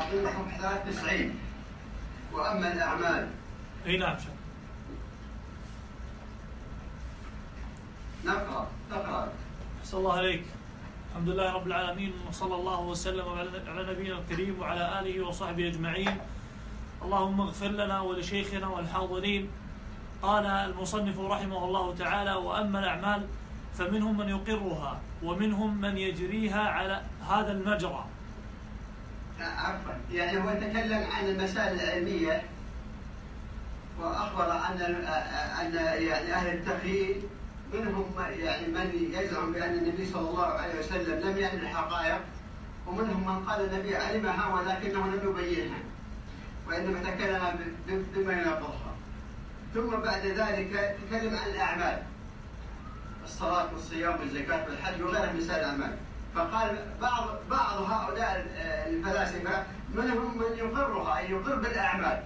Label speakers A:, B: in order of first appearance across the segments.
A: الباطنية صفحة 93. وأما الأعمال.
B: أي نعم.
A: نقرأ.
B: أحسن الله عليك. الحمد لله رب العالمين، وصلى الله وسلم على نبينا الكريم وعلى آله وصحبه أجمعين. اللهم اغفر لنا ولشيخنا والحاضرين. قال المصنف رحمه الله تعالى: وأما الأعمال فمنهم من يقرها ومنهم من يجريها على هذا المجرى.
A: عفوا، يعني هو تكلم عن المسائل العلمية، وأخبر أن يعني أهل التخيل منهم يعني من يزعم بأن النبي صلى الله عليه وسلم لم يعلم الحقائق، ومنهم من قال النبي علمها ولكنه لم يبينها، وإنما تكلم بما يناقضها. ثم بعد ذلك تكلم عن الأعمال، الصلاة والصيام والزكاة والحج وغيرها من سائر الأعمال. فقال بعض هؤلاء الفلاسفة منهم من يقرها، أي يقر بالأعمال،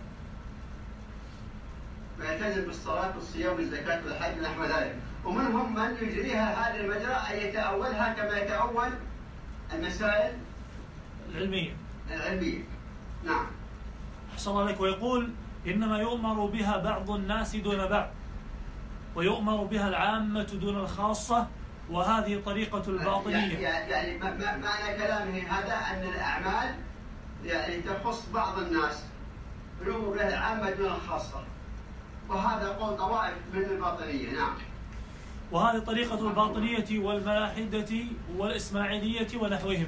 A: ويلتزم بالصلاة والصيام والزكاة والحج ونحو ذلك، ومنهم من يجريها هذه المجرى أي يتأولها كما يتأول المسائل
B: العلمية.
A: نعم.
B: أحسن الله عليك. ويقول: إنما يؤمر بها بعض الناس دون بعض، ويؤمر بها العامة دون الخاصة، وهذه طريقة الباطنية.
A: يعني معنى كلامه هذا أن الأعمال يعني تخص بعض الناس، يؤمر بها العامة دون الخاصة، وهذا قول طوائف من الباطنية. نعم.
B: وهذه طريقة الباطنية والملاحدة والإسماعيلية ونحوهم.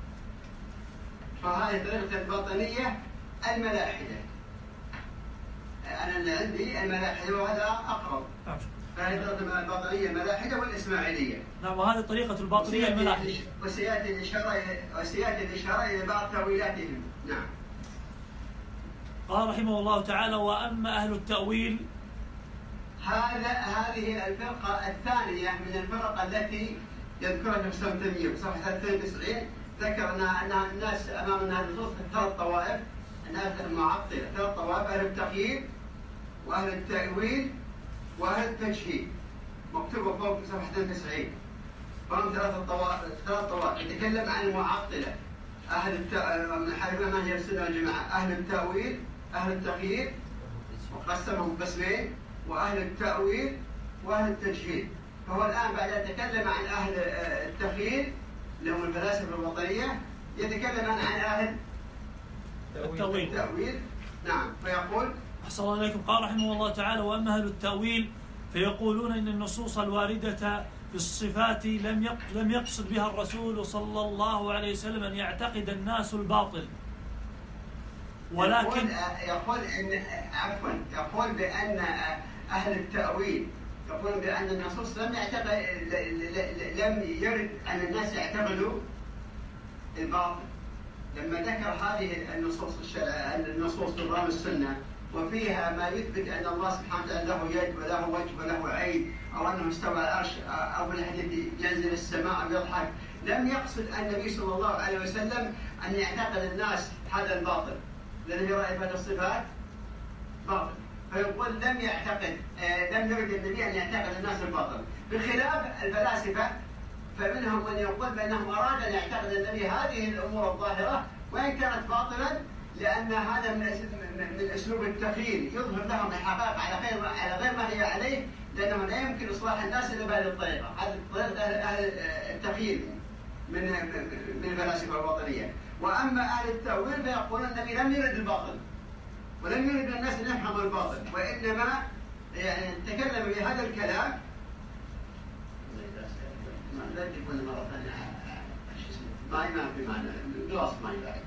A: فهذه طريقة الباطنية الملاحدة. أنا اللي عندي الملاحدة وهذا أقرب.
B: نعم.
A: فهذه طريقة الباطنية الملاحدة والإسماعيلية.
B: نعم. وهذه طريقة الباطنية الملاحدة.
A: وسيأتي الإشارة إلى بعض تأويلاتهم. نعم.
B: قال رحمه الله تعالى: وأما أهل التأويل،
A: هذه الفرقة الثانية من الفرق التي يذكرها الإسلام تيمية في صفحة 92. ذكر أن الناس أمام هذه النصوص ثلاث طوائف، الناس المعطلة، ثلاث طوائف: أهل التقييد وأهل التأويل وأهل التجهيل، مكتوبة فوق صفحة 92. فهم ثلاث طوائف. يتكلم عن المعطلة، من حيث ما هي السنة والجماعة: أهل التأويل، أهل التقييد، وقسمهم قسمين، وأهل التأويل وأهل التجهيل. فهو الآن بعد أن يتكلم عن أهل التخيل اللي هم الفلاسفة الوطنية، يتكلم عن أهل التأويل. نعم. فيقول:
B: أحسن الله عليكم. قال رحمه الله تعالى: وأما أهل التأويل فيقولون إن النصوص الواردة في الصفات لم يقصد بها الرسول صلى الله عليه وسلم أن يعتقد الناس الباطل، ولكن
A: يقول بأن أهل التأويل يقول بأن النصوص لم يرد أن الناس يعتقدوا الباطل. لما ذكر هذه النصوص نظام السنة وفيها ما يثبت أن الله سبحانه وتعالى له يد وله وجه وله عين، أو أنه استوى على العرش، أو الحديث ينزل السماء ويضحك، لم يقصد النبي صلى الله عليه وسلم أن يعتقد الناس هذا الباطل، لأنه يرى إثبات الصفات باطل. فيقول لم يرد النبي أن يعتقد الناس الباطل، بخلاف الفلاسفة فمنهم من يقول بأنه أراد أن يعتقد النبي هذه الأمور الظاهرة وإن كانت باطلا، لأن هذا من أسلوب التخيل، يظهر لهم الحقائق على غير ما هي عليه، لأنه لا يمكن إصلاح الناس إلا بهذه الطريقة. هذه طريقة أهل التخيل من الفلاسفة الوطنية. وأما أهل التأويل فيقولون النبي لم يرد الباطل، ولم يرد الناس أن يفهموا الباطل، وإنما يعني تكلم بهذا الكلام. لا تكون مرة ثانية ما في معنى نقص ما يبقى.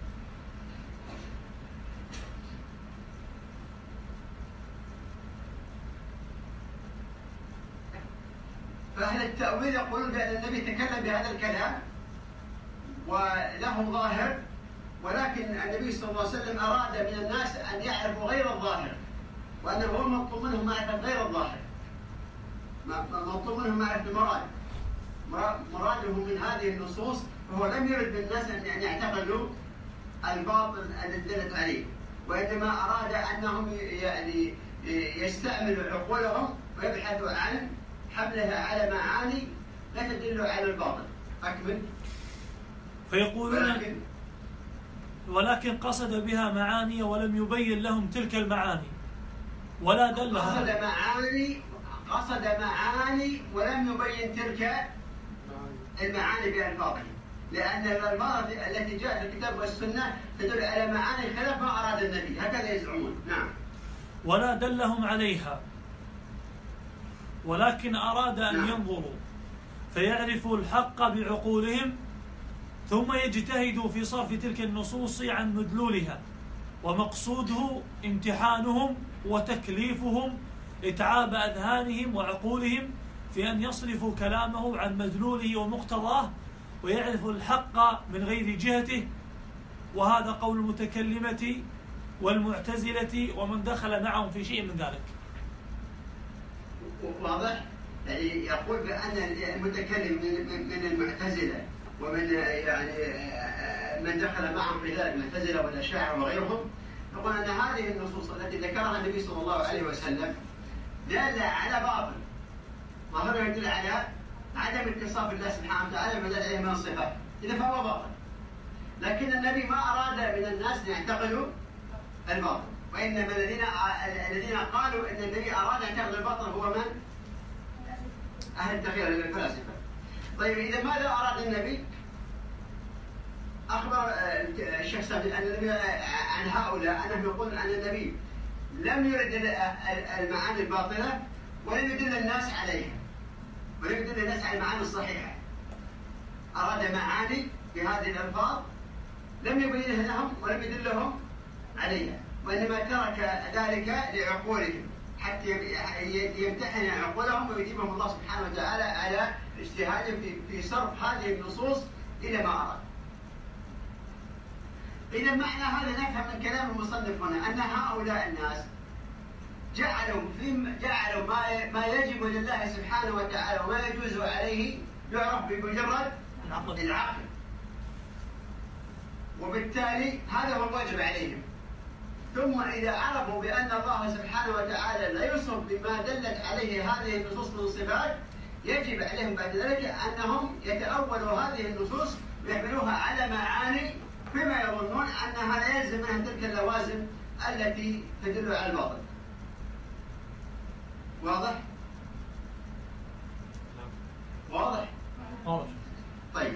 A: فأهل التأويل يقولون بأن النبي تكلم بهذا الكلام وله ظاهر، ولكن النبي صلى الله عليه وسلم أراد من الناس أن يعرفوا غير الظاهر، وأنه هو مطلوب منهم معرفة غير الظاهر، مطلوب منهم معرفة المراد، مراده من هذه النصوص. فهو لم يرد بالناس أن يعتقدوا الباطل الذي دلت عليه، وإنما أراد أنهم يعني يستعملوا عقولهم ويبحثوا عن حملها على معاني لا تدل على الباطل. أكمل.
B: فيقولون ولكن قصد بها معاني ولم يبين لهم تلك المعاني ولا دلها.
A: قصد معاني ولم يبين تلك المعاني بألفاظه، لأن الألفاظ التي جاءت في الكتاب والسنة تدل على معاني خلاف ما أراد النبي، هكذا يزعمون. نعم.
B: ولا دلهم عليها، ولكن أراد أن ينظروا فيعرفوا الحق بعقولهم ثم يجتهدوا في صرف تلك النصوص عن مدلولها، ومقصوده امتحانهم وتكليفهم إتعاب أذهانهم وعقولهم في أن يصرفوا كلامه عن مدلوله ومقتضاه ويعرفوا الحق من غير جهته. وهذا قول المتكلمة والمعتزلة ومن دخل معهم في شيء من ذلك.
A: واضح؟ يعني يقول بأن المتكلم من المعتزلة ومن من دخل معهم في ذلك المعتزلة والأشاعرة وغيرهم، يقول أن هذه النصوص التي ذكرها النبي صلى الله عليه وسلم دالة على باطل، ظاهرها يدل على عدم اتصاف الله سبحانه وتعالى بما دل عليه من الصفات، إذا فهو باطل. لكن النبي ما أراد من الناس أن يعتقدوا الباطل، وإنما الذين قالوا أن النبي أراد أن يعتقد الباطل هو من؟ أهل التخيل الفلاسفة. طيب إذا ماذا أراد النبي؟ أخبر الشيخ سعد أن النبي عن هؤلاء أنه يقول أن النبي لم يرد المعاني الباطلة ولم يدل الناس عليها، ولم يدل الناس على المعاني الصحيحة. أراد معاني في هذه الألفاظ لم يبينها لهم ولم يدلهم عليها، وإنما ترك ذلك لعقولهم حتى يمتحن عقولهم ويجيبهم الله سبحانه وتعالى على اجتهادهم في صرف هذه النصوص إلى ما أراد. إذا معنى هذا نفهم من كلام المصنف هنا أن هؤلاء الناس جعلوا ما يجب لله سبحانه وتعالى وما يجوز عليه يعرف بمجرد العقل، وبالتالي هذا هو الواجب عليهم. ثم إذا عرفوا بأن الله سبحانه وتعالى لا يوصف بما دلت عليه هذه النصوص من الصفات، يجب عليهم بعد ذلك أنهم يتأولوا هذه النصوص ويحملوها على معاني فيما يظنون أنها لا يلزم منها تلك اللوازم التي تدل على الباطل. واضح؟ واضح؟
B: واضح.
A: طيب.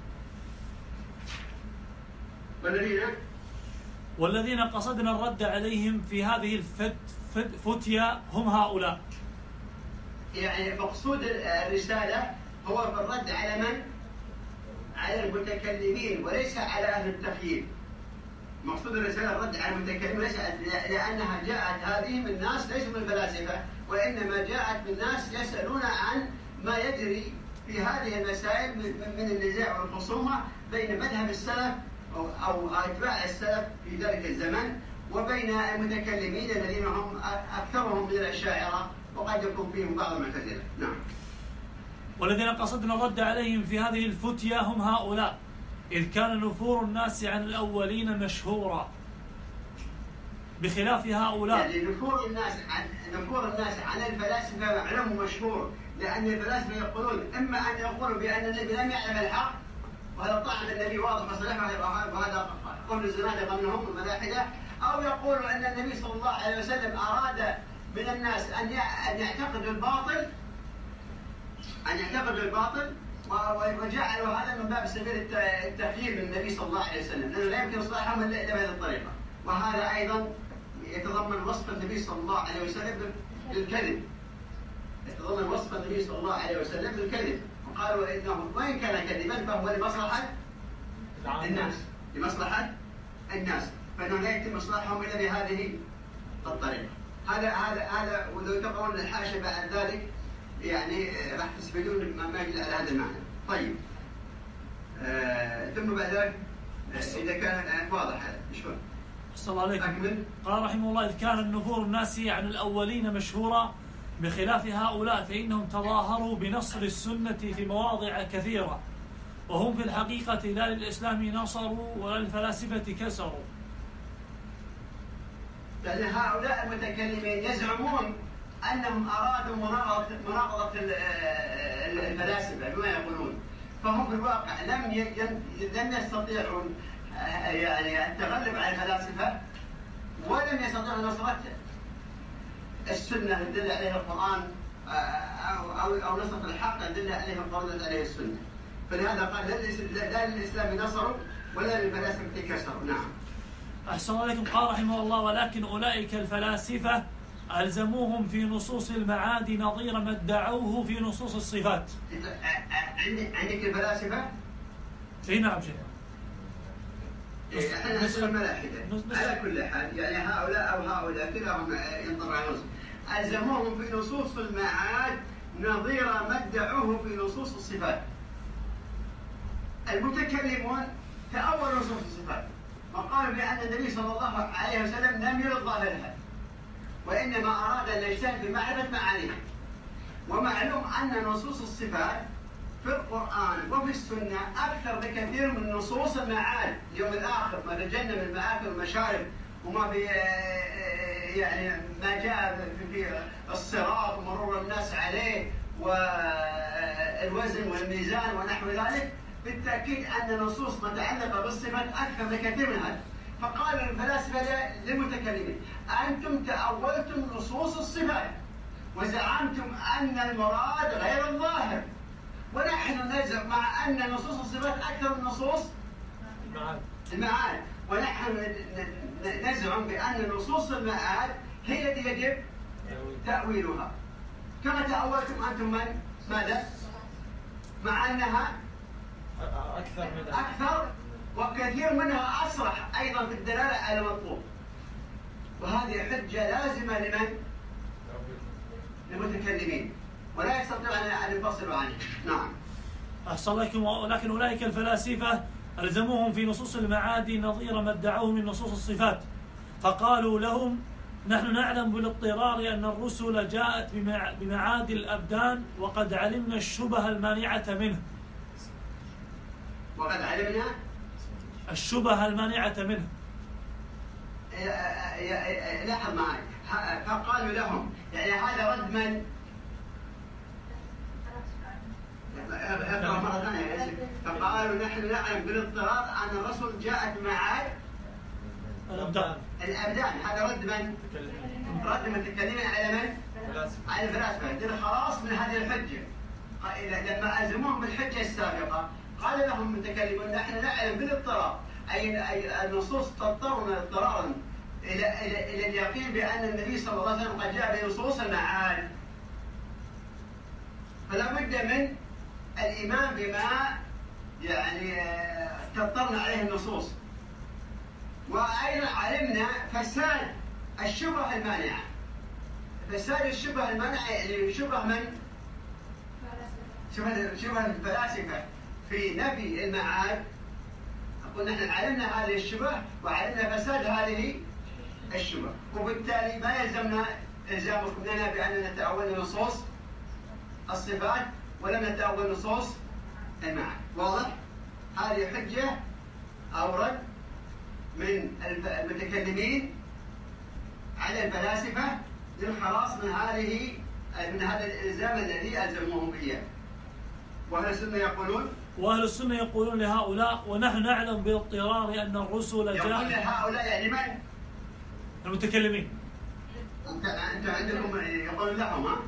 B: والذين قصدنا الرد عليهم في هذه الفتيا هم هؤلاء.
A: يعني مقصود الرسالة هو في الرد على من؟ على المتكلمين وليس على أهل التخييل. مقصود الرسالة الرد على المتكلمين ليس لأنها جاءت هذه من ناس ليسوا من الفلاسفة، وإنما جاءت من ناس يسألون عن ما يجري في هذه المسائل من النزاع والخصومة بين مذهب السلف أو أتباع السلف في ذلك الزمن وبين المتكلمين الذين هم أكثرهم من الأشاعرة وقد يكون فيهم بعض المعتزلة. نعم.
B: والذين قصدنا الرد عليهم في هذه الفتيا هم هؤلاء، إذ كان نفور الناس عن الأولين مشهورا، بخلاف هؤلاء.
A: يعني نفور الناس عن الفلاسفة معلوم مشهور، لأن الفلاسفة يقولون إما أن يقولوا بأن النبي لم يعلم الحق وهذا طعن النبي واضح وصريح وهذا قول الزنادقة منهم الملاحدة، أو يقولوا أن النبي صلى الله عليه وسلم أراد من الناس أن يعتقدوا الباطل وجعلوا هذا من باب سبيل التخيير من النبي صلى الله عليه وسلم، لأنه لا يمكن إصلاحهم إلا بهذه الطريقة. وهذا أيضا يتضمن وصف النبي صلى الله عليه وسلم بالكذب، وقالوا إنه وإن كان كذبا فهو لمصلحة الناس، فإنه لا يتم إصلاحهم إلا بهذه الطريقة. هذا ولو تقرؤون الحاشية بعد ذلك يعني راح تستفيدون ما يدل على هذا المعنى. طيب. ثم بعد ذلك إذا كان واضح هذا شلون؟
B: السلام عليكم. قال رحمه الله: إذ كان النفور الناس عن الأولين مشهورا، بخلاف هؤلاء فإنهم تظاهروا بنصر السنة في مواضع كثيرة، وهم في الحقيقة لا للإسلام نصروا ولا للفلاسفة كسروا.
A: لأن هؤلاء المتكلمين يزعمون أنهم أرادوا مناقضة الفلاسفة بما يقولون، فهم في الواقع لم يستطيعوا يعني التغلب على الفلاسفة، ولم يستطيع نصرة السنة يدل عليها القرآن أو نصرة الحق يدل عليها القرآن يدل عليها السنة. فلهذا قال لا للإسلام نصروا ولا للفلاسفة كسروا. نعم.
B: أحسن عليكم. قال رحمه الله: ولكن أولئك الفلاسفة ألزموهم في نصوص المعاد نظير ما ادعوه في نصوص الصفات.
A: عندك الفلاسفة؟
B: اي نعم شيخ.
A: احنا نسأل الملاحدة على كل حال، يعني هؤلاء أو هؤلاء كلاهم ينطبق على نصوص. ألزموهم في نصوص المعاد نظير ما ادعوه في نصوص الصفات. المتكلمون تأولوا نصوص الصفات وقالوا بأن النبي صلى الله عليه وسلم لم يرد ظاهرها، وإنما أراد أن يجتهد بمعرفة معانيها. ومعلوم أن نصوص الصفات في القرآن وفي السنة أكثر بكثير من نصوص المعاد، اليوم الآخر، ما تجنب المآكل والمشارب، وما في يعني ما جاء في الصراط ومرور الناس عليه والوزن والميزان ونحو ذلك. بالتأكيد أن نصوص متعلقة بالصفات أكثر بكثير من هذا. فقال الفلاسفة للمتكلمين: أنتم تأولتم نصوص الصفات وزعمتم أن المراد غير الظاهر، ونحن نزعم مع أن نصوص الصفات أكثر من نصوص المعاد، ونحن نزعم بأن نصوص المعاد هي التي يجب تأويلها. كما تأولتم أنتم من ماذا؟ مع أنها أكثر وكثير منها أصرح أيضا في الدلالة على المطلوب. وهذه حجة لازمة لمن؟ للمتكلمين، ولا يستطيع أن ينفصلوا عنها. نعم.
B: أحسن لكم. ولكن أولئك الفلاسفة ألزموهم في نصوص المعاد نظير ما ادعوه من نصوص الصفات، فقالوا لهم: نحن نعلم بالاضطرار أن الرسل جاءت بمعاد الأبدان وقد علمنا الشبه المانعة منه.
A: وقد علمنا
B: الشبه المانعة منه.
A: لاحظ معي، فقالوا لهم، يعني هذا رد من؟ اقرأ مرة ثانية. فقالوا: نحن نعلم بالاضطرار أن الرسل جاءت معاد الأبدان. هذا رد من؟ رد المتكلمين على من؟ على الفلاسفة. خلاص من هذه الحجة، لما ألزموهم بالحجة السابقة قال لهم المتكلمون: نحن نعلم بالاضطرار، أي النصوص تضطرنا اضطرارا إلى اليقين بأن النبي صلى الله عليه وسلم قد جاء بنصوص المعاد، فلا بد من الإيمان بما يعني تضطرنا عليه النصوص. وأيضا علمنا فساد الشبه المانعة. فساد الشبه المانعة يعني شبه من؟ شبه الفلاسفة في نفي المعاد. أقول نحن علمنا هذه الشبه وعلمنا فساد هذه الشبه، وبالتالي ما يلزمنا إلزامكم لنا بأننا نتأول نصوص الصفات ولم نتأول نصوص المعاد. واضح؟ هذه حجة أورد من المتكلمين على الفلاسفة للخلاص من هذا الإلزام الذي ألزموهم إياه. وأهل السنة يقولون
B: لهؤلاء: ونحن نعلم باضطرار أن الرسل جاء.
A: يقول لهؤلاء يعني من؟
B: المتكلمين.
A: أنت عندكم يقول لهم، ها؟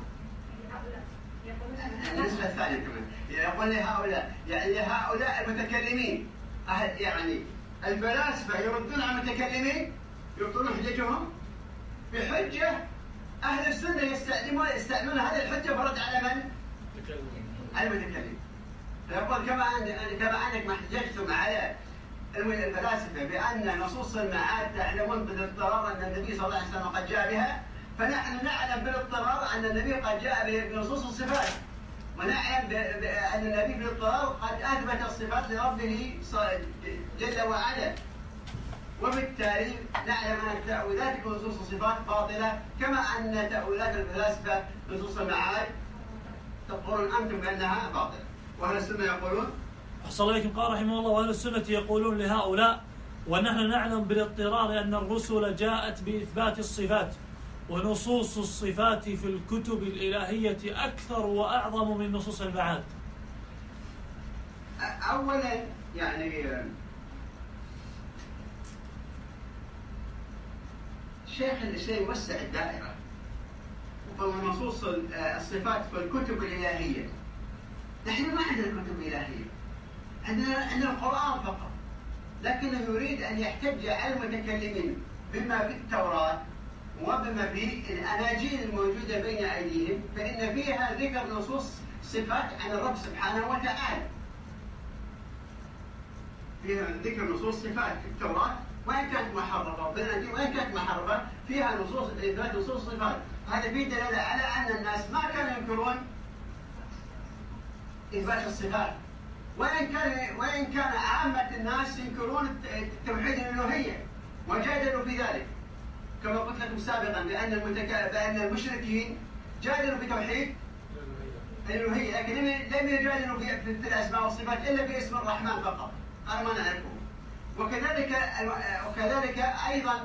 A: النسبة الثانية كمان يقول لهؤلاء، يعني لهؤلاء المتكلمين. يعني الفلاسفة يردون على المتكلمين، يبطلون حججهم بحجة أهل السنة يستعملون هذه الحجة برد على من؟ المتكلم. فيقول كما أنك ما حججتم على الفلاسفة بأن نصوص المعاد تعلمون بالاضطرار أن النبي صلى الله عليه وسلم قد جاء بها، فنحن نعلم بالاضطرار أن النبي قد جاء بنصوص الصفات، ونعلم بأن النبي بالاضطرار قد أثبت الصفات لربه جل وعلا. وبالتالي نعلم أن تأويلاتكم نصوص الصفات باطلة، كما أن تأويلات الفلاسفة نصوص المعاد تقولون أنتم بأنها باطلة. وأهل السنة يقولون.
B: أحسن إليكم. قال رحمه الله: وأهل السنة يقولون لهؤلاء: ونحن نعلم بالاضطرار أن الرسل جاءت بإثبات الصفات، ونصوص الصفات في الكتب الإلهية أكثر وأعظم من نصوص المعاد.
A: أولا يعني شيخ الإسلام يوسع الدائرة، وفي نصوص الصفات في الكتب الإلهية. نحن ما عندنا كتب إلهية، عندنا القرآن فقط، لكنه يريد أن يحتج على المتكلمين بما في التوراة وبما في الأناجيل الموجودة بين أيديهم، فإن فيها ذكر نصوص صفات عن الرب سبحانه وتعالى. فيها ذكر نصوص صفات في التوراة وإن كانت محرفة، وبالأناجيل وإن كانت محرفة فيها نصوص إثبات نصوص صفات. هذا فيه دلالة على أن الناس ما كانوا ينكرون إثبات الصفات، وإن كان عامة الناس ينكرون توحيد الألوهية وجادلوا في ذلك، كما قلت لكم سابقا بأن المشركين جادلوا في توحيد الألوهية، لكن لم يجادلوا في الأسماء والصفات إلا باسم الرحمن فقط، هذا ما نعرفه. وكذلك أيضا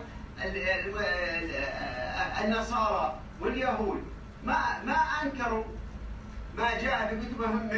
A: النصارى واليهود ما أنكروا ما جاء في كتبهم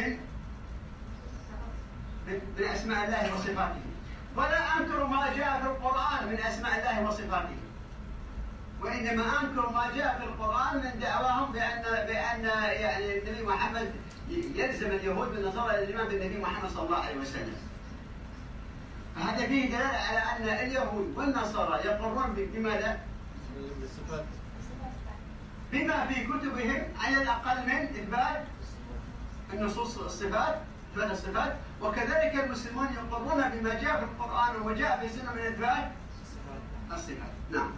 A: من أسماء الله وصفاته، ولا أنكروا ما جاء في القرآن من أسماء الله وصفاته، وإنما أنكروا ما جاء في القرآن من دعواهم بأن يعني النبي محمد يلزم اليهود والنصارى الإيمان بالنبي محمد صلى الله عليه وسلم. فهذا فيه دلالة على أن اليهود والنصارى يقرون بماذا؟
C: بالصفات،
A: بما في كتبهم على الأقل من إثبات النصوص الصفات، إثبات الصفات، وكذلك المسلمون يقرون بما جاء في القرآن وما جاء في السنة من إثبات الصفات. نعم.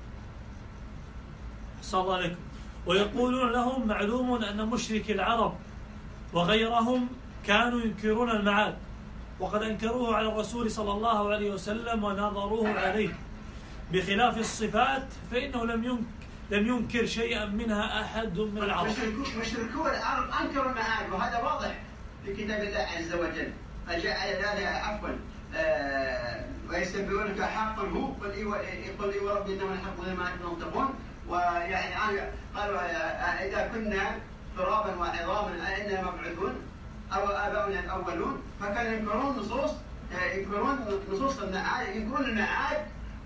B: صلى الله عليكم. ويقولون لهم معلوم أن مشركي العرب وغيرهم كانوا ينكرون المعاد، وقد أنكروه على الرسول صلى الله عليه وسلم ونظروه عليه، بخلاف الصفات فإنه لم ينكر شيئا منها أحد من العرب.
A: مشركو العرب أنكروا المعاد، وهذا واضح في كتاب الله عز وجل. فجاء هذا عفوا ويستنبئونك حق هو قل لي وربي إنما الحق ما تنطقون. ويعني قالوا إذا كنا ترابا وعظاما أئنا مبعوثون أو آباؤنا الأولون. فكانوا ينكرون نصوص المعاد، ينكرون المعاد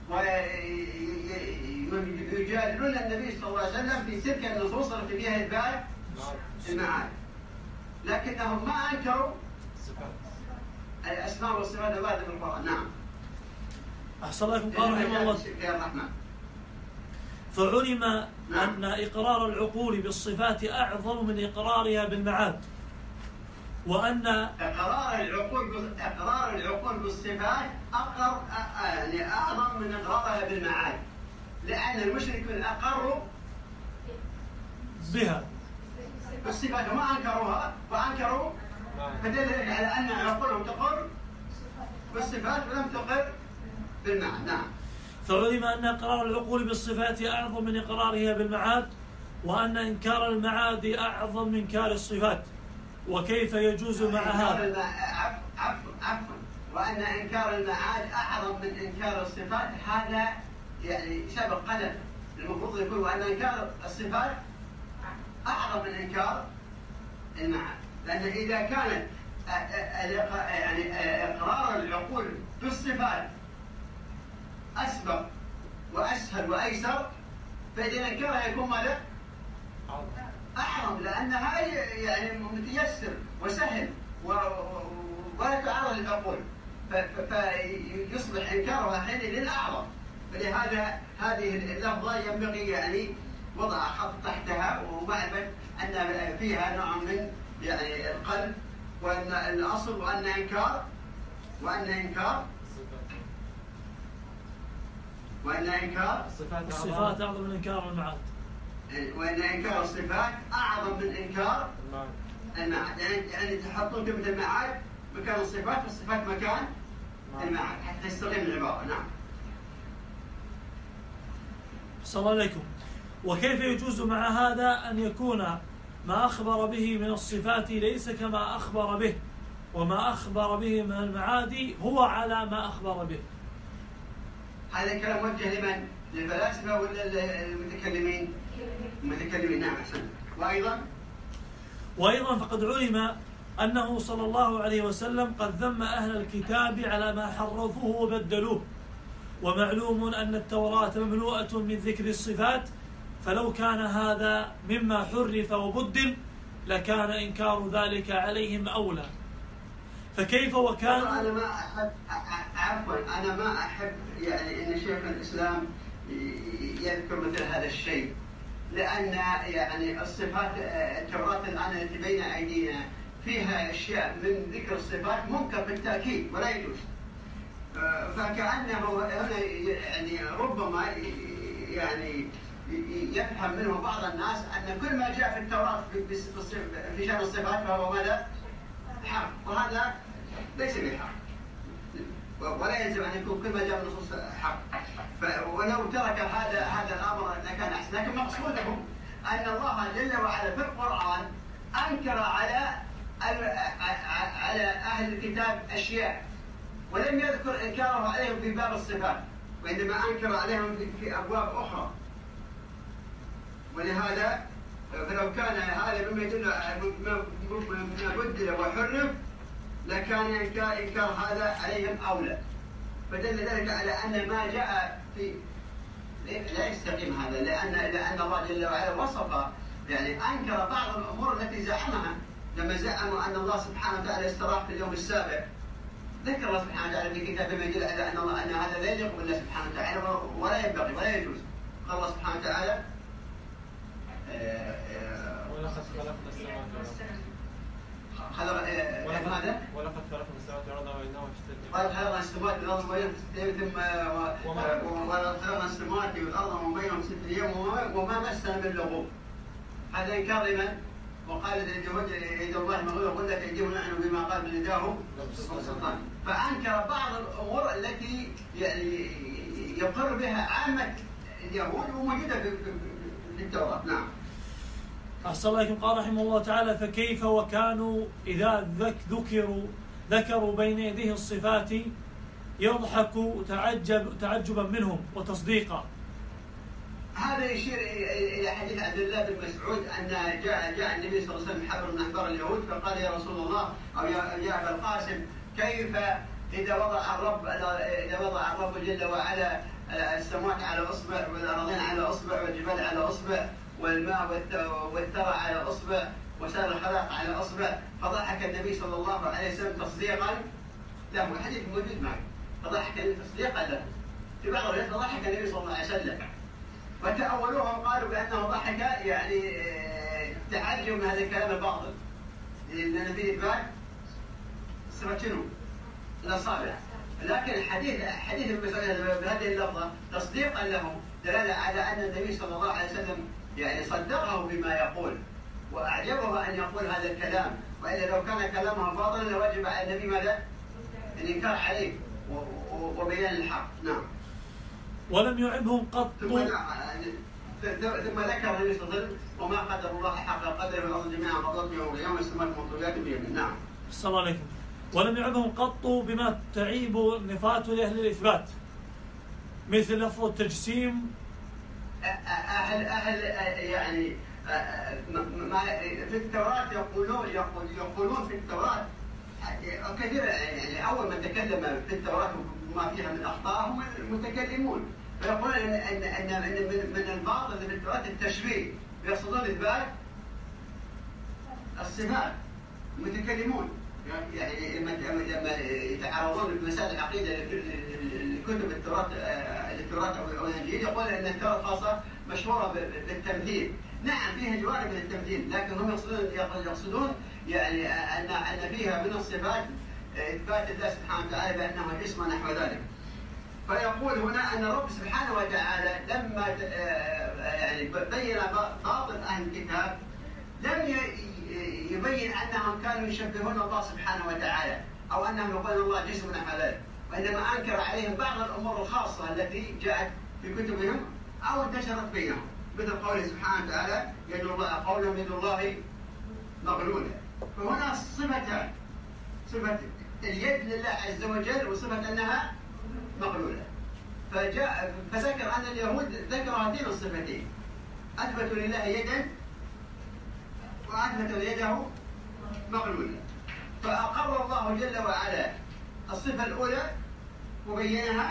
A: ويجادلون النبي صلى الله عليه وسلم في تلك النصوص التي فيها إثبات المعاد، لكنهم ما أنكروا الأسماء والصفات الواردة في القرآن. نعم.
B: أحسن لكم. قال رحمه الله: فعلم أن إقرار العقول بالصفات أعظم من إقرارها بالمعاد، وأن
A: إقرار العقول بالصفات يعني أعظم من إقرارها بالمعاد، لأن المشركين أقروا
B: بها
A: بالصفات وما أنكروها، وأنكروا فدل على أن عقولهم تقر بالصفات ولم تقر بالمعاد. نعم.
B: فعلم أن إقرار العقول بالصفات أعظم من إقرارها بالمعاد، وأن إنكار المعاد أعظم من إنكار الصفات. وكيف يجوز مع هذا؟
A: عفوا وأن إنكار المعاد أعظم من إنكار الصفات، هذا يعني سبق قدم. المفروض يكون وأن إنكار الصفات أعظم من إنكار المعاد، لأن إذا كانت يعني إقرار العقول بالصفات أسبق وأسهل وأيسر، فإذا إنكارها يكون ماذا؟ أعظم، لأنها يعني متيسر وسهل ولا تعرض للعقول، فيصبح إنكارها حينئذ أعظم. فلهذا هذه اللفظة ينبغي يعني وضع خط تحتها ومعرفة أن فيها نوع من يعني القلب، وأن الأصل وأن إنكار
B: الصفات أعظم من إنكار المعاد،
A: وأن إنكار الصفات أعظم من إنكار المعاد. يعني تحطون كلمة المعاد مكان الصفات والصفات مكان المعاد حتى تستقيم العبارة. نعم.
B: صلى الله عليكم. وكيف يجوز مع هذا أن يكون ما أخبر به من الصفات ليس كما أخبر به، وما أخبر به من المعاد هو على ما أخبر به؟
A: هذا الكلام موجه لمن؟ للفلاسفة ولا المتكلمين؟ المتكلمين. نعم أحسن.
B: وأيضا فقد علم أنه صلى الله عليه وسلم قد ذم أهل الكتاب على ما حرفوه وبدلوه، ومعلوم أن التوراة مملوءة من ذكر الصفات، فلو كان هذا مما حرف وبدل لكان إنكار ذلك عليهم أولى. فكيف وكان؟
A: أنا ما أحب عفوا أنا ما أحب يعني أن شيخ الإسلام يذكر مثل هذا الشيء، لأن يعني الصفات التوراة الآن التي بين أيدينا فيها أشياء من ذكر الصفات منكر بالتأكيد ولا يجوز. فكأنه هنا يعني ربما يعني يفهم منه بعض الناس أن كل ما جاء في التوراة في شأن الصفات فهو ماذا؟ حق، وهذا ليس بحق، ولا يلزم أن يكون كل ما جاء من نصوص حق. ولو ترك هذا الأمر لكان أحسن، لكن مقصودهم أن الله جل وعلا في القرآن أنكر على أهل الكتاب أشياء ولم يذكر إنكاره عليهم في باب الصفات، وإنما أنكر عليهم في أبواب أخرى. ولهذا فلو كان هذا مما يدل ما بدل وحرف لكان إنكار هذا عليهم أولى. فدل ذلك على أن ما جاء في لا يستقيم هذا، لأن الله جل وعلا وصف يعني أنكر بعض الأمور التي زعمها لما زعموا أن الله سبحانه وتعالى استراح في اليوم السابع. ذكر الله سبحانه وتعالى في كتابه ما يدل على أن هذا لا يليق بالله سبحانه وتعالى ولا ينبغي ولا يجوز. قال الله سبحانه وتعالى
C: ولقد خلقنا السماوات
A: ماذا؟
C: ولقد خلقنا السماوات والأرض وبينهما في ستة
A: قال خلقنا السماوات والأرض وبينهما في 6 أيام ولقد خلقنا السماوات والأرض وبينهما في 6 أيام وما مسنا من لغوب. هذا إنكار لمن؟ وقالت اليهود يد الله مغلولة قلت أيديهم نحن بما قال من يداه سلطان. فأنكر بعض الأمور التي يعني يقر بها عامة اليهود وموجودة في التوراة. نعم.
B: أحسن الله إليكم. قال رحمه الله تعالى: فكيف وكانوا إذا ذكروا بين يديه الصفات يضحك تعجبا منهم وتصديقا.
A: هذا يشير إلى حديث عبد الله بن مسعود أن جاء النبي صلى الله عليه وسلم حبر من أحبار اليهود فقال: يا رسول الله أو يا أبا القاسم، كيف إذا وضع الرب جل وعلا السماوات على أصبع والأراضين على أصبع والجبال على أصبع والماء والثرى على أصبع وسائر الخلائق على أصبع؟ فضحك النبي صلى الله عليه وسلم تصديقا له. الحديث موجود معي. فضحك تصديقا له. في بعض الروايات فضحك النبي صلى الله عليه وسلم، وتأولوها وقالوا بأنه ضحك يعني تعجب من هذا الكلام الباطل، لأن فيه إثبات صفة شنو؟ الأصابع. لكن حديث بهذه اللفظة تصديقا له دلالة على أن النبي صلى الله عليه وسلم يعني صدقه بما يقول وأعجبه أن يقول هذا الكلام، وإلا لو كان كلامه باطلا لوجب على النبي ماذا؟ الإنكار عليه وبيان الحق. نعم.
B: ولم يعبهم قط.
A: ثم ذكر النبي صلى الله عليه وسلم: وما قدر الله حق قدره والأرض جميعا قبضته يوم القيامة والسماوات مطويات بيمينه. نعم.
B: السلام عليكم. ولم يعبهم قط بما تعيب النفاة لأهل الإثبات، مثل لفظ التجسيم.
A: أهل يعني في التوراة يقولون في التوراة كثير، يعني أول من تكلم في التوراة وما فيها من أخطاء هم المتكلمون، فيقولون أن من الباطل في التوراة التشبيه، يقصدون إثبات الصفات. المتكلمون يعني لما يتعرضون لمسائل العقيدة لكتب التوراة أو الإنجيل يقول أن التوراة خاصة مشهورة بالتمثيل. نعم فيها جوانب من التمثيل، لكن هم يقصدون يعني أن فيها من الصفات إثبات الله سبحانه وتعالى بأنه الاسم ونحو ذلك. فيقول هنا أن الرب سبحانه وتعالى لما يعني بين باطل أهل الكتاب لم يبين أنهم كانوا يشبهون الله سبحانه وتعالى أو أنهم يقولون الله جسم ونحو ذلك، وإنما أنكر عليهم بعض الأمور الخاصة التي جاءت في كتبهم أو انتشرت بينهم، مثل قوله سبحانه وتعالى: يد الله، قولهم يد الله مغلولة. فهنا صفتان: صفة اليد لله عز وجل وصفة أنها مغلولة. فذكر أن اليهود ذكروا هاتين الصفتين، أثبتوا لله يدا وأثبتوا يده مغلولة. فأقر الله جل وعلا الصفة الأولى وبينها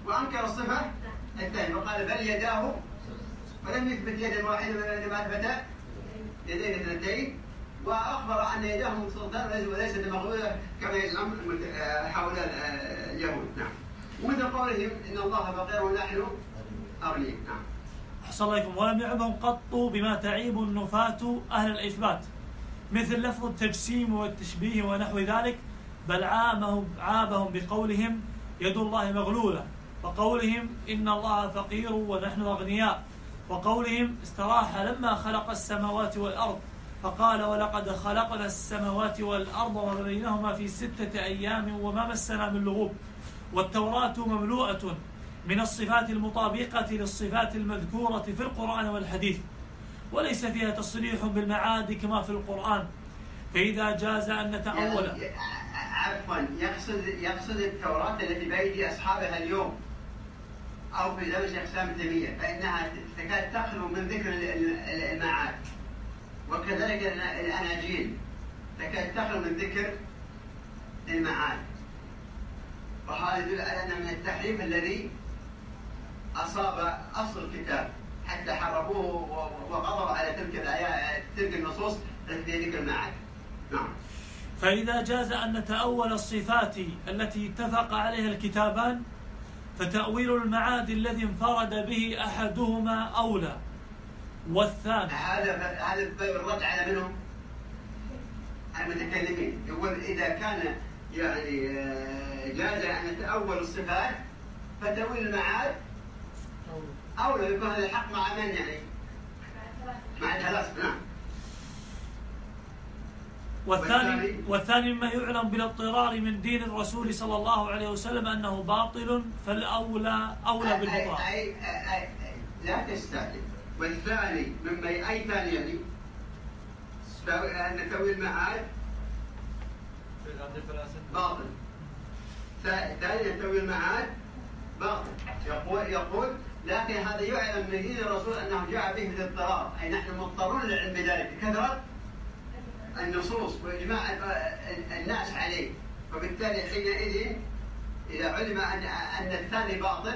A: وأنكر الصفة الثانية وقال بل يداه، ولم يثبت يدا واحدة لما أثبت يدين اثنتين، وأخبر أن يداه مبسوطتان وليست مغلولة كما يزعم هؤلاء اليهود. نعم. ومثل قولهم إن الله فقير ونحن أغنياء. نعم.
B: أحسن الله إليكم. ولم يعبهم قط بما تعيب النفاة أهل الإثبات مثل لفظ التجسيم والتشبيه ونحو ذلك، بل عابهم بقولهم يد الله مغلولة، وقولهم إن الله فقير ونحن أغنياء، وقولهم استراح لما خلق السماوات والأرض فقال ولقد خلقنا السماوات والأرض وما بينهما في 6 أيام وما مسنا من لغوب. والتوراة مملوءة من الصفات المطابقة للصفات المذكورة في القرآن والحديث، وليس فيها تصريح بالمعاد كما في القرآن، فإذا جاز أن نتأول.
A: عفوا، يقصد التوراة التي بأيدي أصحابها اليوم أو في زمن شيخ الإسلام ابن تيمية، فإنها تكاد تخلو من ذكر المعاد، وكذلك الأناجيل تكاد تخلو من ذكر المعاد، وهذا يدل على أن من التحريف الذي أصاب أصل الكتاب حتى حرفوه وغضبوا على تلك الآيات تلك النصوص التي في ذكر المعاد. نعم.
B: فإذا جاز أن نتأول الصفات التي اتفق عليها الكتابان فتأويل المعاد الذي انفرد به أحدهما أولى. والثاني
A: هذا الرد على منهم؟ المتكلمين. يقول إذا كان يعني جاز أن نتأول الصفات فتأويل المعاد أولى، يكون هذا الحق مع من يعني؟ مع الفلاسفة. نعم.
B: والثاني مما يعلم بالاضطرار من دين الرسول صلى الله عليه وسلم أنه باطل، فالأولى أولى بالبطلان.
A: أي لا تستعجل. والثاني مما أي ثاني يعني أن تأويل المعاد باطل. ثاني تأويل المعاد باطل. يقول لكن هذا يعلم من دين الرسول أنه جاء به بالاضطرار، أي نحن مضطرون للعلم بذلك كثرة النصوص وإجماع الناس عليه، وبالتالي حينئذ إذا علم أن الثاني باطل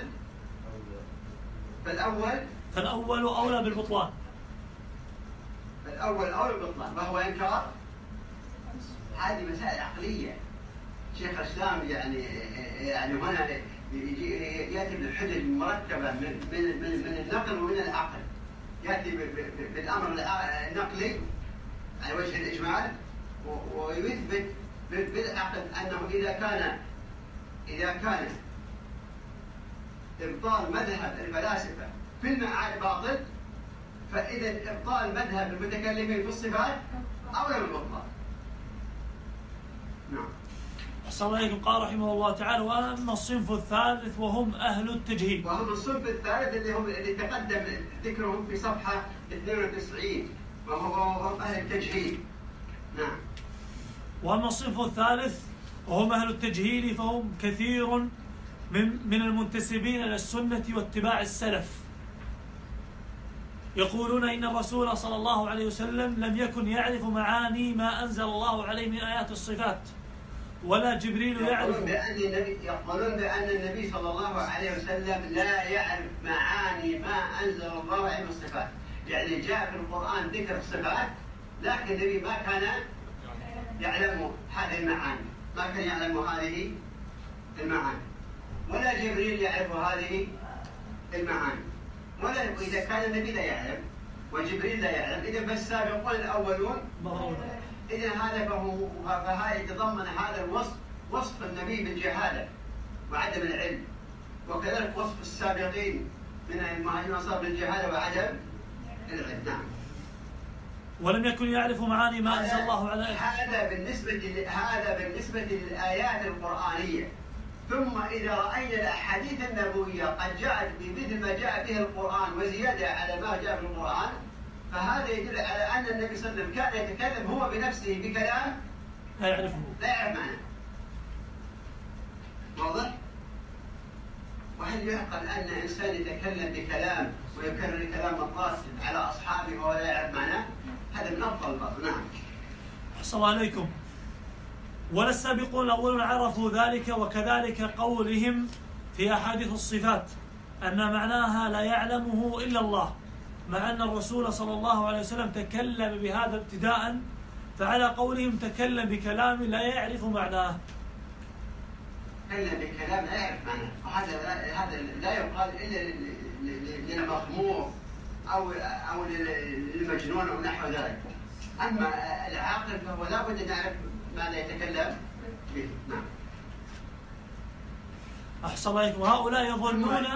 B: فالأول أولى بالبطلان.
A: فالأول أولى بالبطلان، وهو إنكار. هذه مسائل عقلية. شيخ الإسلام يعني هنا يأتي بالحجج مركبة من النقل ومن العقل. يأتي بالأمر النقلي على وجه الإجمال، ويثبت بالعقل أنه إذا كان إبطال مذهب الفلاسفة في المعاد باطل، فإذا إبطال مذهب المتكلمين في الصفات أولى بالبطلان. نعم.
B: أحسن الله إليكم. قال رحمه الله تعالى: وأما الصنف الثالث وهم أهل التجهيل.
A: وهم الصنف الثالث اللي تقدم ذكرهم في صفحة 92، وهم أهل التجهيل. نعم.
B: وأما الصنف الثالث وهم أهل التجهيل فهم كثير من المنتسبين إلى السنة واتباع السلف، يقولون إن الرسول صلى الله عليه وسلم لم يكن يعرف معاني ما أنزل الله عليه من آيات الصفات، ولا جبريل يعرف.
A: يقولون بأن النبي صلى الله عليه وسلم لا يعرف معاني ما أنزل الله عليه من الصفات، يعني جاء في القرآن ذكر الصفات لكن النبي ما كان يعلم هذه المعاني، ما كان يعلم هذه المعاني، ولا جبريل يعرف هذه المعاني، ولا إذا كان النبي لا يعلم وجبريل لا يعلم، إذا فالسابقون الأولون. إذا فهذا يتضمن هذا الوصف، وصف النبي بالجهالة وعدم العلم، وكذلك وصف السابقين من المهاجرين والأنصار بالجهالة وعدم العلم. نعم.
B: ولم يكن يعرف معاني ما أنزل الله عليه.
A: هذا بالنسبة للآيات القرآنية. ثم إذا رأينا الأحاديث النبوية قد جاءت بمثل ما جاء به القرآن وزيادة على ما جاء في القرآن، فهذا يدل على أن النبي صلى الله عليه وسلم كان يتكلم هو بنفسه بكلام
B: لا يعرف
A: معناه. واضح؟ وهل يعقل أن إنسان يتكلم بكلام ويكرر كلام الله على أصحابه ولا يعرف معناه؟ هذا من أفضل الباطل. نعم.
B: أحسن الله عليكم. ولا السابقون الأولون عرفوا ذلك، وكذلك قولهم في أحاديث الصفات أن معناها لا يعلمه إلا الله، مع أن الرسول صلى الله عليه وسلم تكلم بهذا ابتداء، فعلى قولهم تكلم بكلام لا يعرف معناه.
A: تكلم بكلام لا يعرف معناه، هذا لا يقال إلا للمخمور أو للمجنون أو نحو ذلك. أما العاقل فهو لا بد أن يعرف ماذا يتكلم به. نعم.
B: أحسن الله إليكم. وهؤلاء يظنون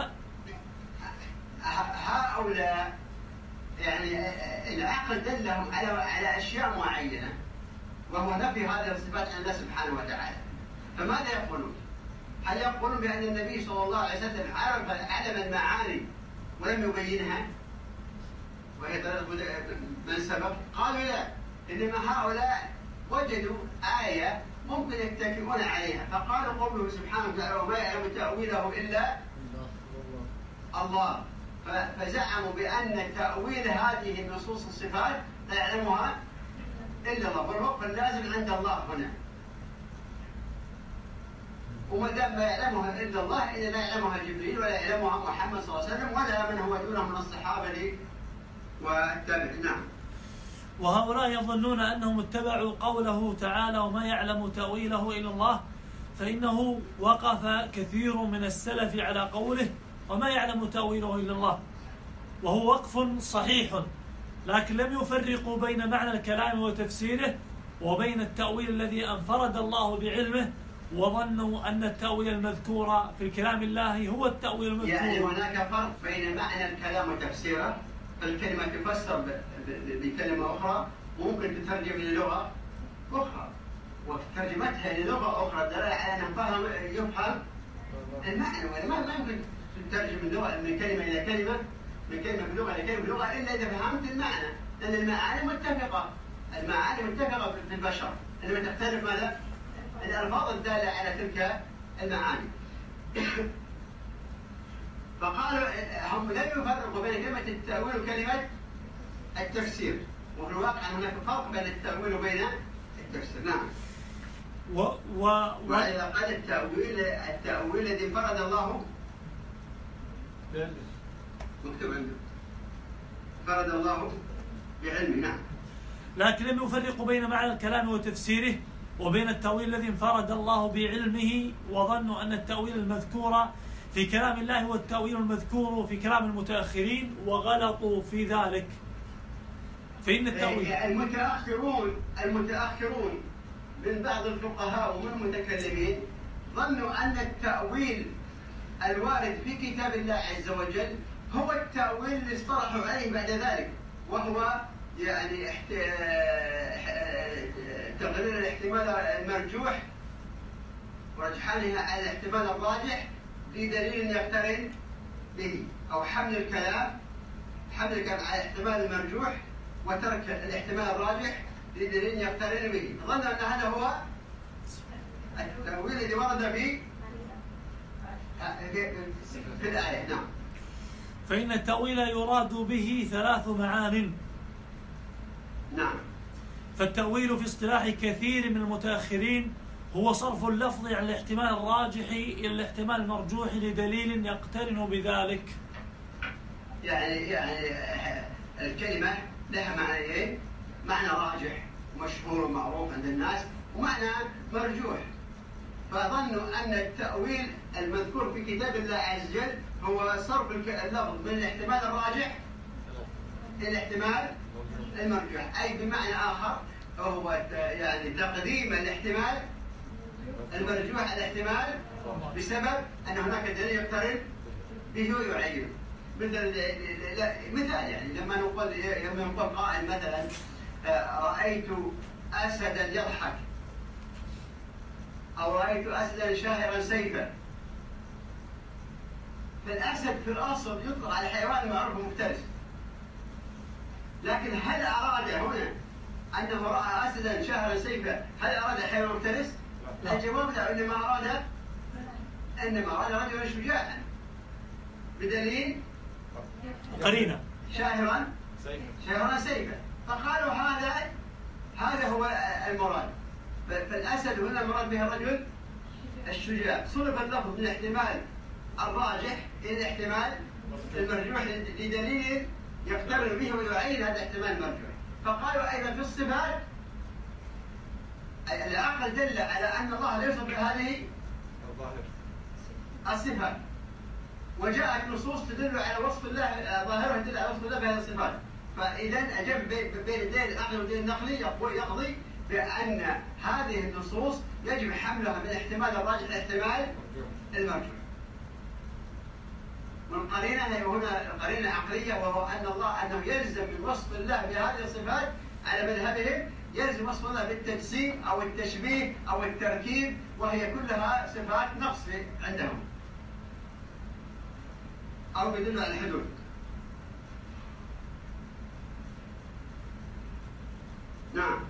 A: هؤلاء يعني العقل دلهم على أشياء معينة، وهو نفي هذه الصفات عن الله سبحانه وتعالى. فماذا يقولون؟ هل يقولون بأن النبي صلى الله عليه وسلم علم المعاني ولم يبينها وهي طريقة من سبق؟ قالوا لا، إنما هؤلاء وجدوا آية ممكن يتكئون عليها، فقالوا قوله سبحانه وتعالى وما يعلم تأويله إلا الله، فزعموا بأن تأويل هذه النصوص الصفات لا يعلمها إلا الله، والوقف اللازم عند الله هنا. وما دام لا يعلمها إلا الله، إذا لا يعلمها جبريل ولا يعلمها محمد صلى الله عليه وسلم ولا من هو دونه من الصحابة والتابعين. نعم.
B: وهؤلاء يظنون أنهم اتبعوا قوله تعالى وما يعلم تأويله إلا الله، فإنه وقف كثير من السلف على قوله وما يعلم تأويله إلا الله، وهو وقف صحيح، لكن لم يفرقوا بين معنى الكلام وتفسيره وبين التأويل الذي انفرد الله بعلمه، وظنوا أن التأويل المذكور في كلام الله هو التأويل المذكور.
A: يعني هناك فرق بين معنى الكلام وتفسيره، فالكلمة تفسر بكلمة أخرى وممكن تترجم للغة أخرى، وترجمتها للغة أخرى دلالة على أنه يفهم المعنى، ولا ما يمكن تترجم اللغة من كلمة إلى كلمة، من كلمة في اللغة إلى كلمة في اللغة إلا إذا فهمت المعنى، لأن المعاني متفقة، المعاني متفقة في البشر، إنما تختلف ماذا؟ الألفاظ الدالة على تلك المعاني. فقالوا هم لم يفرقوا بين كلمة التأويل وكلمة التفسير، وفي الواقع هناك فرق بين التأويل وبين التفسير. نعم. وإذا قال التأويل الذي انفرد الله مكتوب عنده انفرد الله بعلمه. نعم.
B: لكن لم يفرقوا بين معنى الكلام وتفسيره وبين التأويل الذي انفرد الله بعلمه، وظنوا أن التأويل المذكور في كلام الله هو التأويل المذكور في كلام المتأخرين، وغلطوا في ذلك. فإن التأويل
A: المتأخرون من بعض الفقهاء ومن المتكلمين ظنوا أن التأويل الوارد في كتاب الله عز وجل هو التأويل اللي اصطلحوا عليه بعد ذلك، وهو يعني تقرير الاحتمال المرجوح ورجحانها على الاحتمال الراجح لدليل يقترن به، أو حمل الكلام على الاحتمال المرجوح وترك الاحتمال الراجح لدليل يقترن به. ظن أن هذا هو التأويل الذي ورد في الآية. نعم.
B: فإن التأويل يراد به 3 معان.
A: نعم.
B: فالتأويل في اصطلاح كثير من المتأخرين هو صرف اللفظ عن الاحتمال الراجح إلى الاحتمال المرجوح لدليل يقترن بذلك.
A: يعني الكلمة لها معنيين، معنى راجح مشهور ومعروف عند الناس، ومعنى مرجوح، فظنوا أن التأويل المذكور في كتاب الله عز وجل هو صرف اللفظ من الاحتمال الراجح إلى الاحتمال المرجوح، أي بمعنى آخر وهو يعني تقديم الاحتمال المرجوح على الاحتمال بسبب أن هناك دليل يقترن به ويعينه. مثال يعني لما نقول قائل مثلا رأيت أسدا يضحك، أو رأيت أسدا شاهرا سيفا، فالأسد في الأصل يطلق على حيوان معروف مفترس، لكن هل أراد هنا أنه رأى أسدا شاهرا سيفا هل أراد حيوان مفترس؟ الجواب لا، إنما أراد رجلا شجاعا بدليل
B: قرينة
A: شاهرا سيفا، فقالوا هذا هو المراد. فالأسد هنا المراد به الرجل الشجاع، صرف اللفظ من الاحتمال الراجح إلى الاحتمال المرجوح لدليل يقترن به ويعين هذا الاحتمال المرجوح. فقالوا أيضا في الصفات العقل دل على أن الله لا يوصف بهذه الصفات، وجاءت نصوص تدل على وصف الله ظاهرة تدل على وصف الله بهذه الصفات. فإذا أجمع بين الدليل العقلي والدليل النقلي يقضي بأن هذه النصوص يجب حملها من احتمال الراجح إلى احتمال المرجوح. والقرينة هنا قرينة عقلية، وهو أنه يلزم من وصف الله بهذه الصفات على مذهبهم، يلزم وصف الله بالتجسيم أو التشبيه أو التركيب، وهي كلها صفات نقص عندهم أو يدل على الحدود. نعم.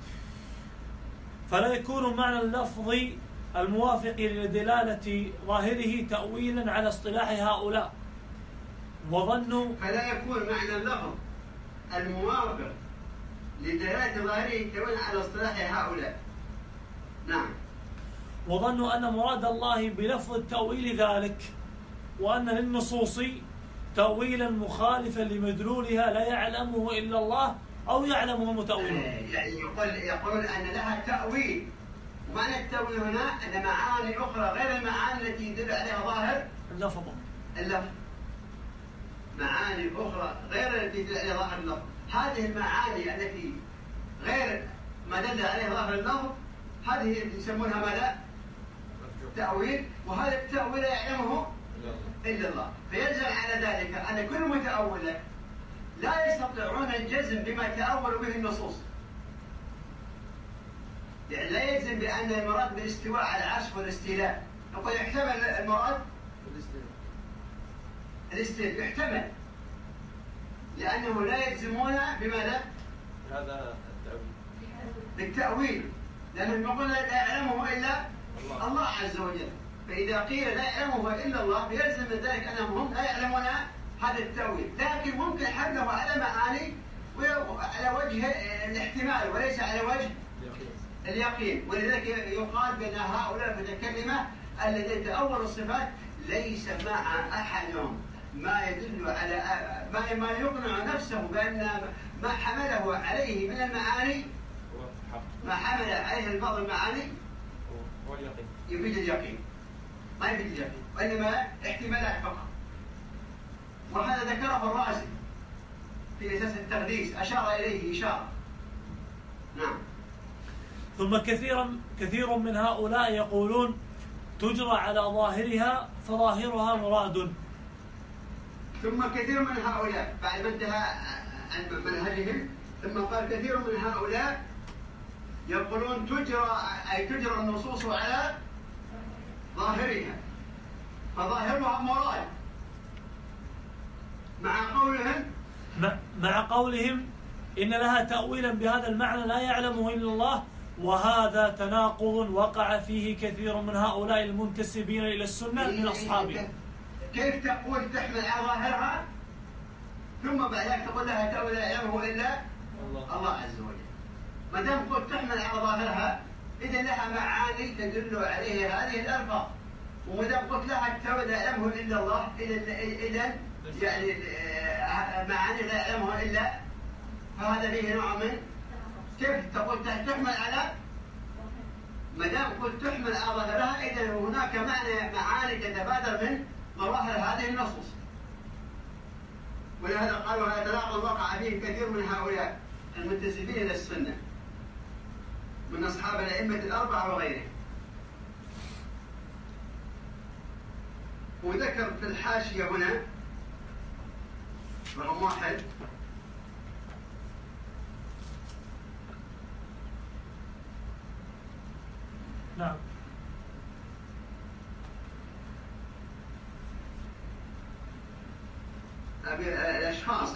B: فلا يكون معنى اللفظ الموافق لدلالة ظاهره تأويلا على اصطلاح هؤلاء وظنوا.
A: فلا يكون معنى اللفظ الموافق لدلالة ظاهره تأويلا على اصطلاح هؤلاء. نعم.
B: وظنوا أن مراد الله بلفظ التأويل ذلك، وأن للنصوص تأويلا مخالفا لمدلولها لا يعلمه إلا الله أو يعلمه متأوله.
A: يعني يقول أن لها تأويل. معنى التأويل هنا أن معاني أخرى غير المعاني التي يدل عليها ظاهر
B: اللفظ.
A: معاني أخرى غير التي يدل عليها ظاهر اللفظ. هذه المعاني التي غير ما دل عليها ظاهر اللفظ هذه يسمونها ماذا؟ تأويل. وهذا التأويل لا يعلمه إلا الله. فيلزم على ذلك أن كل متأول لا يستطيعون الجزم بما تأول به النصوص. يعني لا يجزم بأن المراد بالاستواء على العرش والاستيلاء. نقول يحتمل المراد الاستيلاء، يحتمل، لأنه لا يجزمون بماذا؟
C: هذا التأويل.
A: بالتأويل، لأنهم يقولون لا يعلمه إلا الله عز وجل. فإذا قيل لا يعلمه إلا الله فيلزم من ذلك أنهم هم لا يعلمون هذا التأويل، لكن ممكن حمله على معاني على وجه الاحتمال وليس على وجه اليقين. ولذلك يقال بأن هؤلاء المتكلمة الذين تأولوا الصفات ليس مع أحدهم ما يدل على ما يقنع نفسه بأن ما حمله عليه من المعاني، ما حمل عليه بعض المعاني
C: هو اليقين،
A: يفيد اليقين، ما يفيد اليقين، وإنما احتمالات فقط. وهذا ذكره الرازي في أساس التقديس، أشار إليه إشارة. نعم.
B: ثم كثير من هؤلاء يقولون تجرى على ظاهرها فظاهرها مراد.
A: ثم كثير من هؤلاء بعد ما انتهى عن منهجهم، ثم قال كثير من هؤلاء يقولون تجرى النصوص على ظاهرها فظاهرها مراد،
B: مع قولهم إن لها تأويلا بهذا المعنى لا يعلمه إلا الله، وهذا تناقض وقع فيه كثير من هؤلاء المنتسبين إلى السنة من أصحابه.
A: كيف تقول تحمل على ظاهرها ثم بعد ذلك تقول لها تأويل لا يعلمه إلا الله عز وجل؟ ما دام قلت تحمل على ظاهرها إذا لها معاني تدل عليه هذه الألفاظ، وما دام قلت لها التأويل لا يعلمه إلا الله إذا يعني معاني لا يعلمه إلا، فهذا فيه نوع من كيف تقول تحمل على، ما دام قلت تحمل على ظاهرها إذا هناك معاني تتبادر من مظاهر هذه النصوص. ولهذا قالوا هذا تناقض وقع فيه كثير من هؤلاء المنتسبين إلى السنة من أصحاب الأئمة الأربعة وغيرهم. وذكر في الحاشية هنا رقم 1
B: نعم.
A: الأشخاص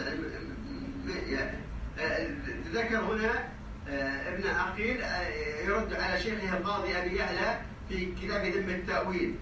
A: ذكر هنا ابن عقيل يرد على شيخه القاضي أبي يعلى في كتاب ذم التأويل،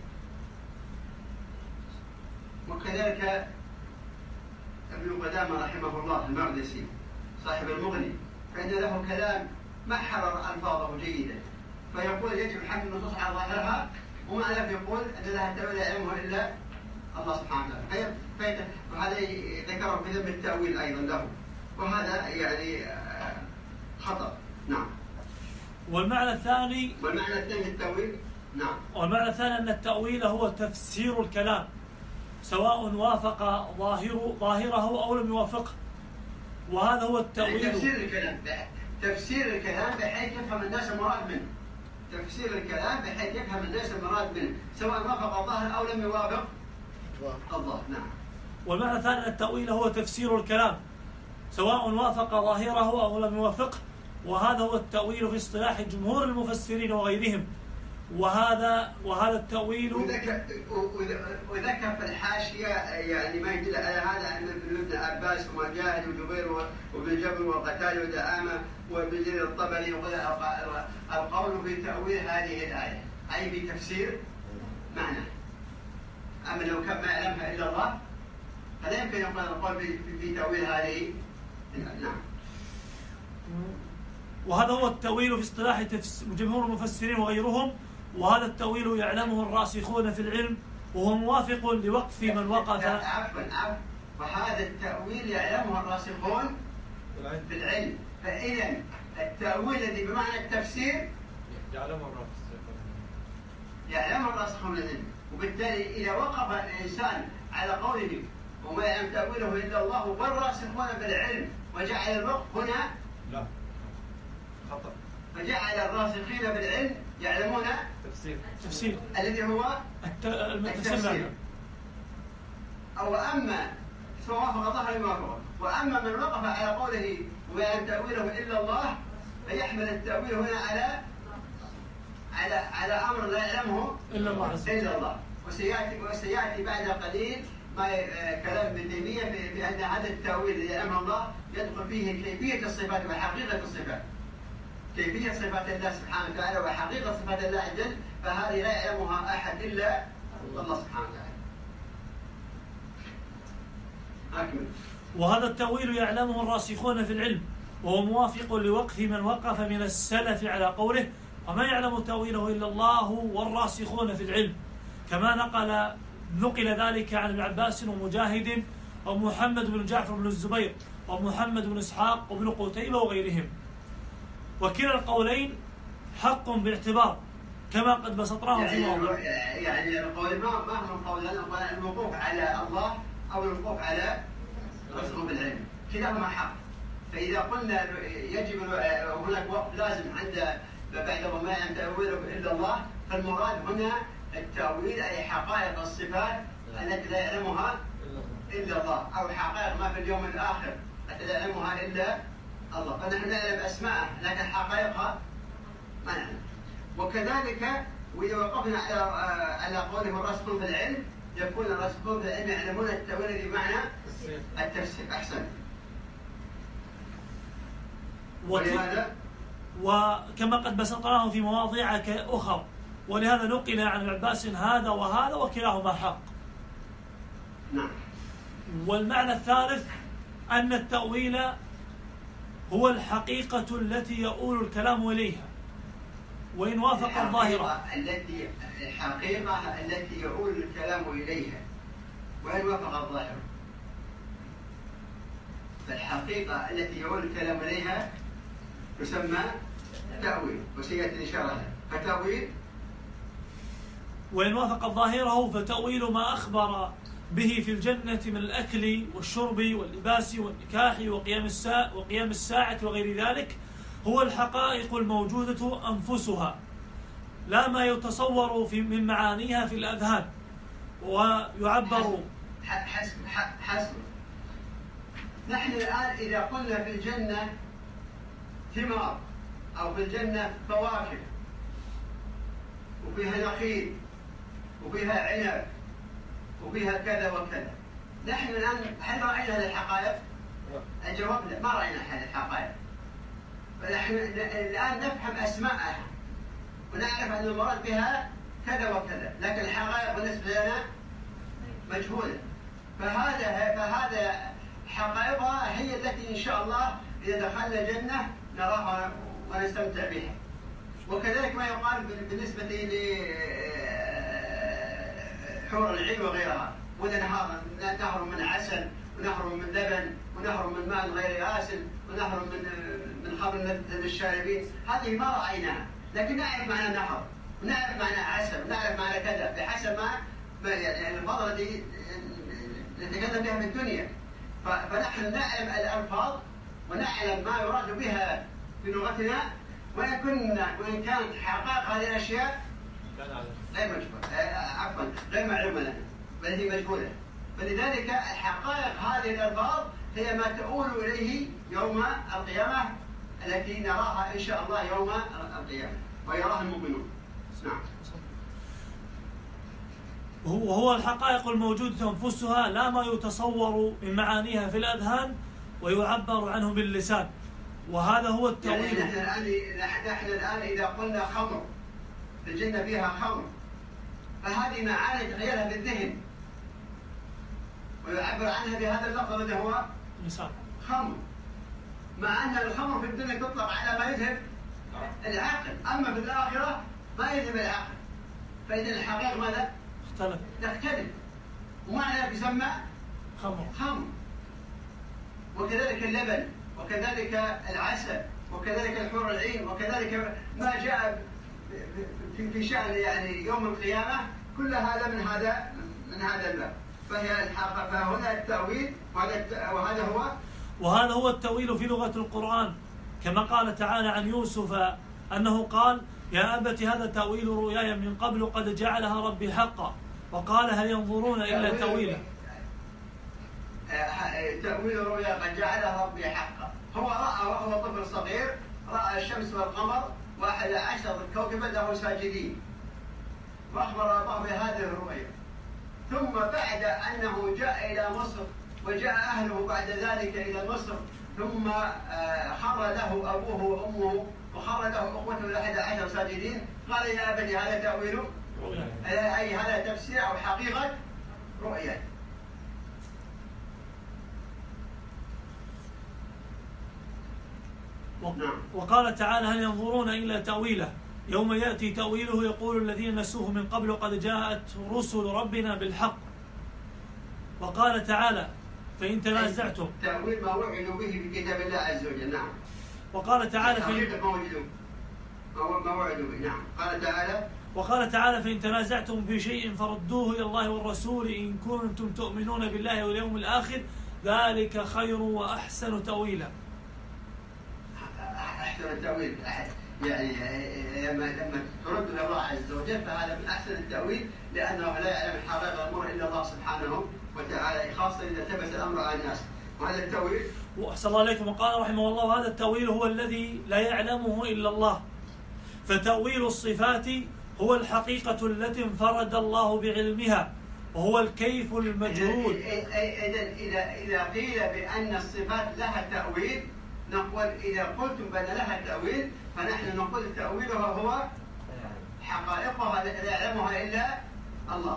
A: وكذلك ابن قدامة رحمه الله المقدسي صاحب المغني، فإن له كلام ما حرر ألفاظه جيدا، فيقول يجب حمل النصوص على ظاهرها، ومع ذلك يقول أن لها تأويل لا يعلمه إلا الله سبحانه وتعالى. وهذا ذكره في ذم التأويل أيضا له، وهذا يعني خطأ. نعم.
B: والمعنى الثاني
A: التأويل. نعم.
B: والمعنى الثاني أن التأويل هو تفسير الكلام سواء وافق ظاهره أو لم يوافقه، وهذا هو التأويل.
A: تفسير الكلام بحيث يفهم الناس المراد منه. تفسير الكلام بحيث يفهم الناس المراد منه سواء وافق الظاهر أو لم يوافق الظاهر. نعم.
B: والمعنى الثاني أن التأويل هو تفسير الكلام سواء وافق ظاهره أو لم يوافقه، وهذا هو التأويل في اصطلاح جمهور المفسرين وغيرهم. وهذا التأويل.
A: وذكر في الحاشية يعني ما يدل على هذا أن ابن عباس ومجاهد وجبير وابن جبر وقتادة ودعامة وابن جرير الطبري القول في تأويل هذه الآية أي في تفسير معنى. أما لو كان ما يعلمها إلا الله فلا يمكن يقول القول في تأويل هذه. نعم.
B: وهذا هو التأويل في اصطلاح جمهور المفسرين وغيرهم، وهذا التأويل يعلمه الراسخون في العلم وهو موافق لوقف من وقف.
A: عفوا. وهذا التأويل يعلمه الراسخون في العلم، فإذا التأويل الذي بمعنى التفسير يعلمه الراسخون في العلم، وبالتالي إذا وقف الإنسان على قوله وما يعلم تأويله إلا الله والراسخون في العلم وجعل الوقف هنا
C: لا خطأ،
A: فجعل الراسخين بالعلم يعلمون
B: تفسير
A: الذي هو التفسير. أو أما سواء وافق ظهر الموافقة، وأما من وقف على قوله وما يعلم تأويله إلا الله فيحمل التأويل هنا على أمر لا يعلمه إلا الله. وسيأتي بعد قليل ما كلام ابن تيمية بأن هذا التأويل الذي يعلمه الله يدخل فيه كيفية الصفات وحقيقة الصفات، كيفية صفات الله سبحانه وتعالى وحقيقة صفات الله عز وجل، فهذه لا يعلمها أحد إلا الله سبحانه وتعالى. أكمل.
B: وهذا التأويل يعلمه الراسخون في العلم وهو موافق لوقف من وقف من السلف على قوله وما يعلم تأويله إلا الله والراسخون في العلم، كما نقل ذلك عن ابن عباس ومجاهد ومحمد بن جعفر بن الزبير ومحمد بن إسحاق وابن قتيبة وغيرهم. وكلا القولين حق باعتبار كما قد بسطناه في موضوع.
A: يعني القول ما هو القول الوقوف على الله أو الوقوف على رسول بالعلم كلاهما حق. فإذا قلنا يجب هناك وقت لازم عند بعد وما يعلم تأويله إلا الله، فالمراد هنا التأويل أي حقائق الصفات التي لا يعلمها إلا الله، أو حقائق ما في اليوم الآخر التي لا يعلمها إلا الله. فنحن نعلم أسماءه لكن حقائقها ما نعلم. وكذلك وإذا وقفنا على قوله الراسخون في العلم يكون الراسخون في العلم يعلمون التأويل بمعنى التفسير. أحسن. ولهذا
B: وكما قد بسطناه في مواضيع أخرى، ولهذا نقل عن ابن عباس هذا وهذا وكلاهما حق.
A: نعم.
B: والمعنى الثالث أن التأويل هو الحقيقة التي يؤول الكلام إليها وإن وافق الظاهرة.
A: الحقيقة التي يؤول الكلام إليها وإن وافق الظاهرة. فالحقيقة التي يؤول الكلام إليها تسمى تأويل، وسيأتي الإشارة لها. فتأويل
B: وإن وافق ظاهره فتأويل ما أخبر به في الجنة من الأكل والشرب واللباس والنكاح وقيام الساعة وغير ذلك هو الحقائق الموجودة أنفسها لا ما يتصور من معانيها في الأذهان ويعبر.
A: حسب. نحن الآن إذا قلنا في الجنة ثمار أو في الجنة فواكه وفيها نخيل وفيها عنب وفيها كذا وكذا، نحن الآن هل رأينا هذه الحقائق؟ الجواب لا، ما رأينا هذه الحقائق. فنحن الآن نفهم أسماءها ونعرف أن المراد بها كذا وكذا، لكن الحقائق بالنسبة لنا مجهولة. فهذا حقائقها هي التي إن شاء الله إذا دخلنا الجنة نراها ونستمتع بها. وكذلك ما يقال بالنسبة لحور العين وغيرها، وننهار نهر من عسل ونهر من لبن ونهر من ماء غير آسن ونهر من خمر للشاربين، هذه ما رأيناها، لكن نعرف معنى نهر ونعرف معنى عسل ونعرف معنى كذا بحسب ما يعني الفضل التي نتكلم بها في الدنيا. فنحن نعلم الألفاظ ونعلم ما يراد بها في لغتنا، وإن كانت حقائق هذه الأشياء غير مجهولة، عفوا غير معلومة لنا، بل هي مجهولة. فلذلك حقائق هذه الألفاظ هي ما تؤول إليه يوم القيامة التي نراها إن شاء الله يوم القيامة ويراها المؤمنون. نعم.
B: وهو الحقائق الموجودة أنفسها لا ما يتصور من معانيها في الأذهان ويعبر عنه باللسان، وهذا هو التأويل.
A: يعني نحن الآن إذا قلنا خمر الجنة فيها خمر، فهذه معاني تخيلها في الذهن ويعبر عنها بهذا اللفظ الذي هو خمر، مع أن الخمر في الدنيا تطلق على ما يذهب العقل، أما في الآخرة ما يذهب العقل، فإذا الحقيقة ماذا؟ تختلف، ومعنى يسمى خمر. وكذلك اللبن، وكذلك العسل، وكذلك الحور العين، وكذلك ما جاء في شأن يعني يوم القيامة، كل هذا من هذا الباب. فهنا التأويل،
B: وهذا هو التأويل في لغة القرآن، كما قال تعالى عن يوسف أنه قال: يا أبت هذا تأويل رؤياي من قبل قد جعلها ربي حقا، وقال: هل ينظرون إلا تأويله.
A: تأويل رؤيا قد جعلها ربي حقا، هو رأى وهو طفل صغير، رأى الشمس والقمر و11 كوكبا له ساجدين، وأخبر الله بهذه الرؤيا. ثم بعد أنه جاء إلى مصر وجاء أهله بعد ذلك إلى مصر، ثم خر له أبوه وأمه وخر له أخوته 11 ساجدين، قال: يا أبتي هذا تأويل أي هذا تفسير أو حقيقة رؤيا.
B: وقال تعالى: هل ينظرون إلا تأويله يوم يأتي تأويله يقول الذين نسوه من قبل قد جاءت رسل ربنا بالحق. وقال تعالى: فإن تنازعتم،
A: تأويل ما وعدوا به في كتاب الله عز وجل. نعم.
B: وقال تعالى:
A: ما وعدوا به. نعم.
B: وقال تعالى: فإن تنازعتم في شيء فردوه إلى الله والرسول إن كنتم تؤمنون بالله واليوم الآخر ذلك خير وأحسن تأويلا.
A: أحسن التأويل يعني لما ترد إلى الله عز وجل فهذا من أحسن التأويل، لأنه لا يعلم حقائق الأمور إلا الله سبحانه وتعالى، خاصة إذا ثبت الأمر على الناس. وهذا التأويل
B: وأحسن الله عليكم. وقال رحمه الله: هذا التأويل هو الذي لا يعلمه إلا الله، فتأويل الصفات هو الحقيقة التي انفرد الله بعلمها، وهو الكيف المجهول.
A: إذا قيل بأن الصفات لها تأويل نقول: إذا قلتم بأن لها تأويل فنحن نقول تأويلها هو حقائقها لا يعلمها إلا الله،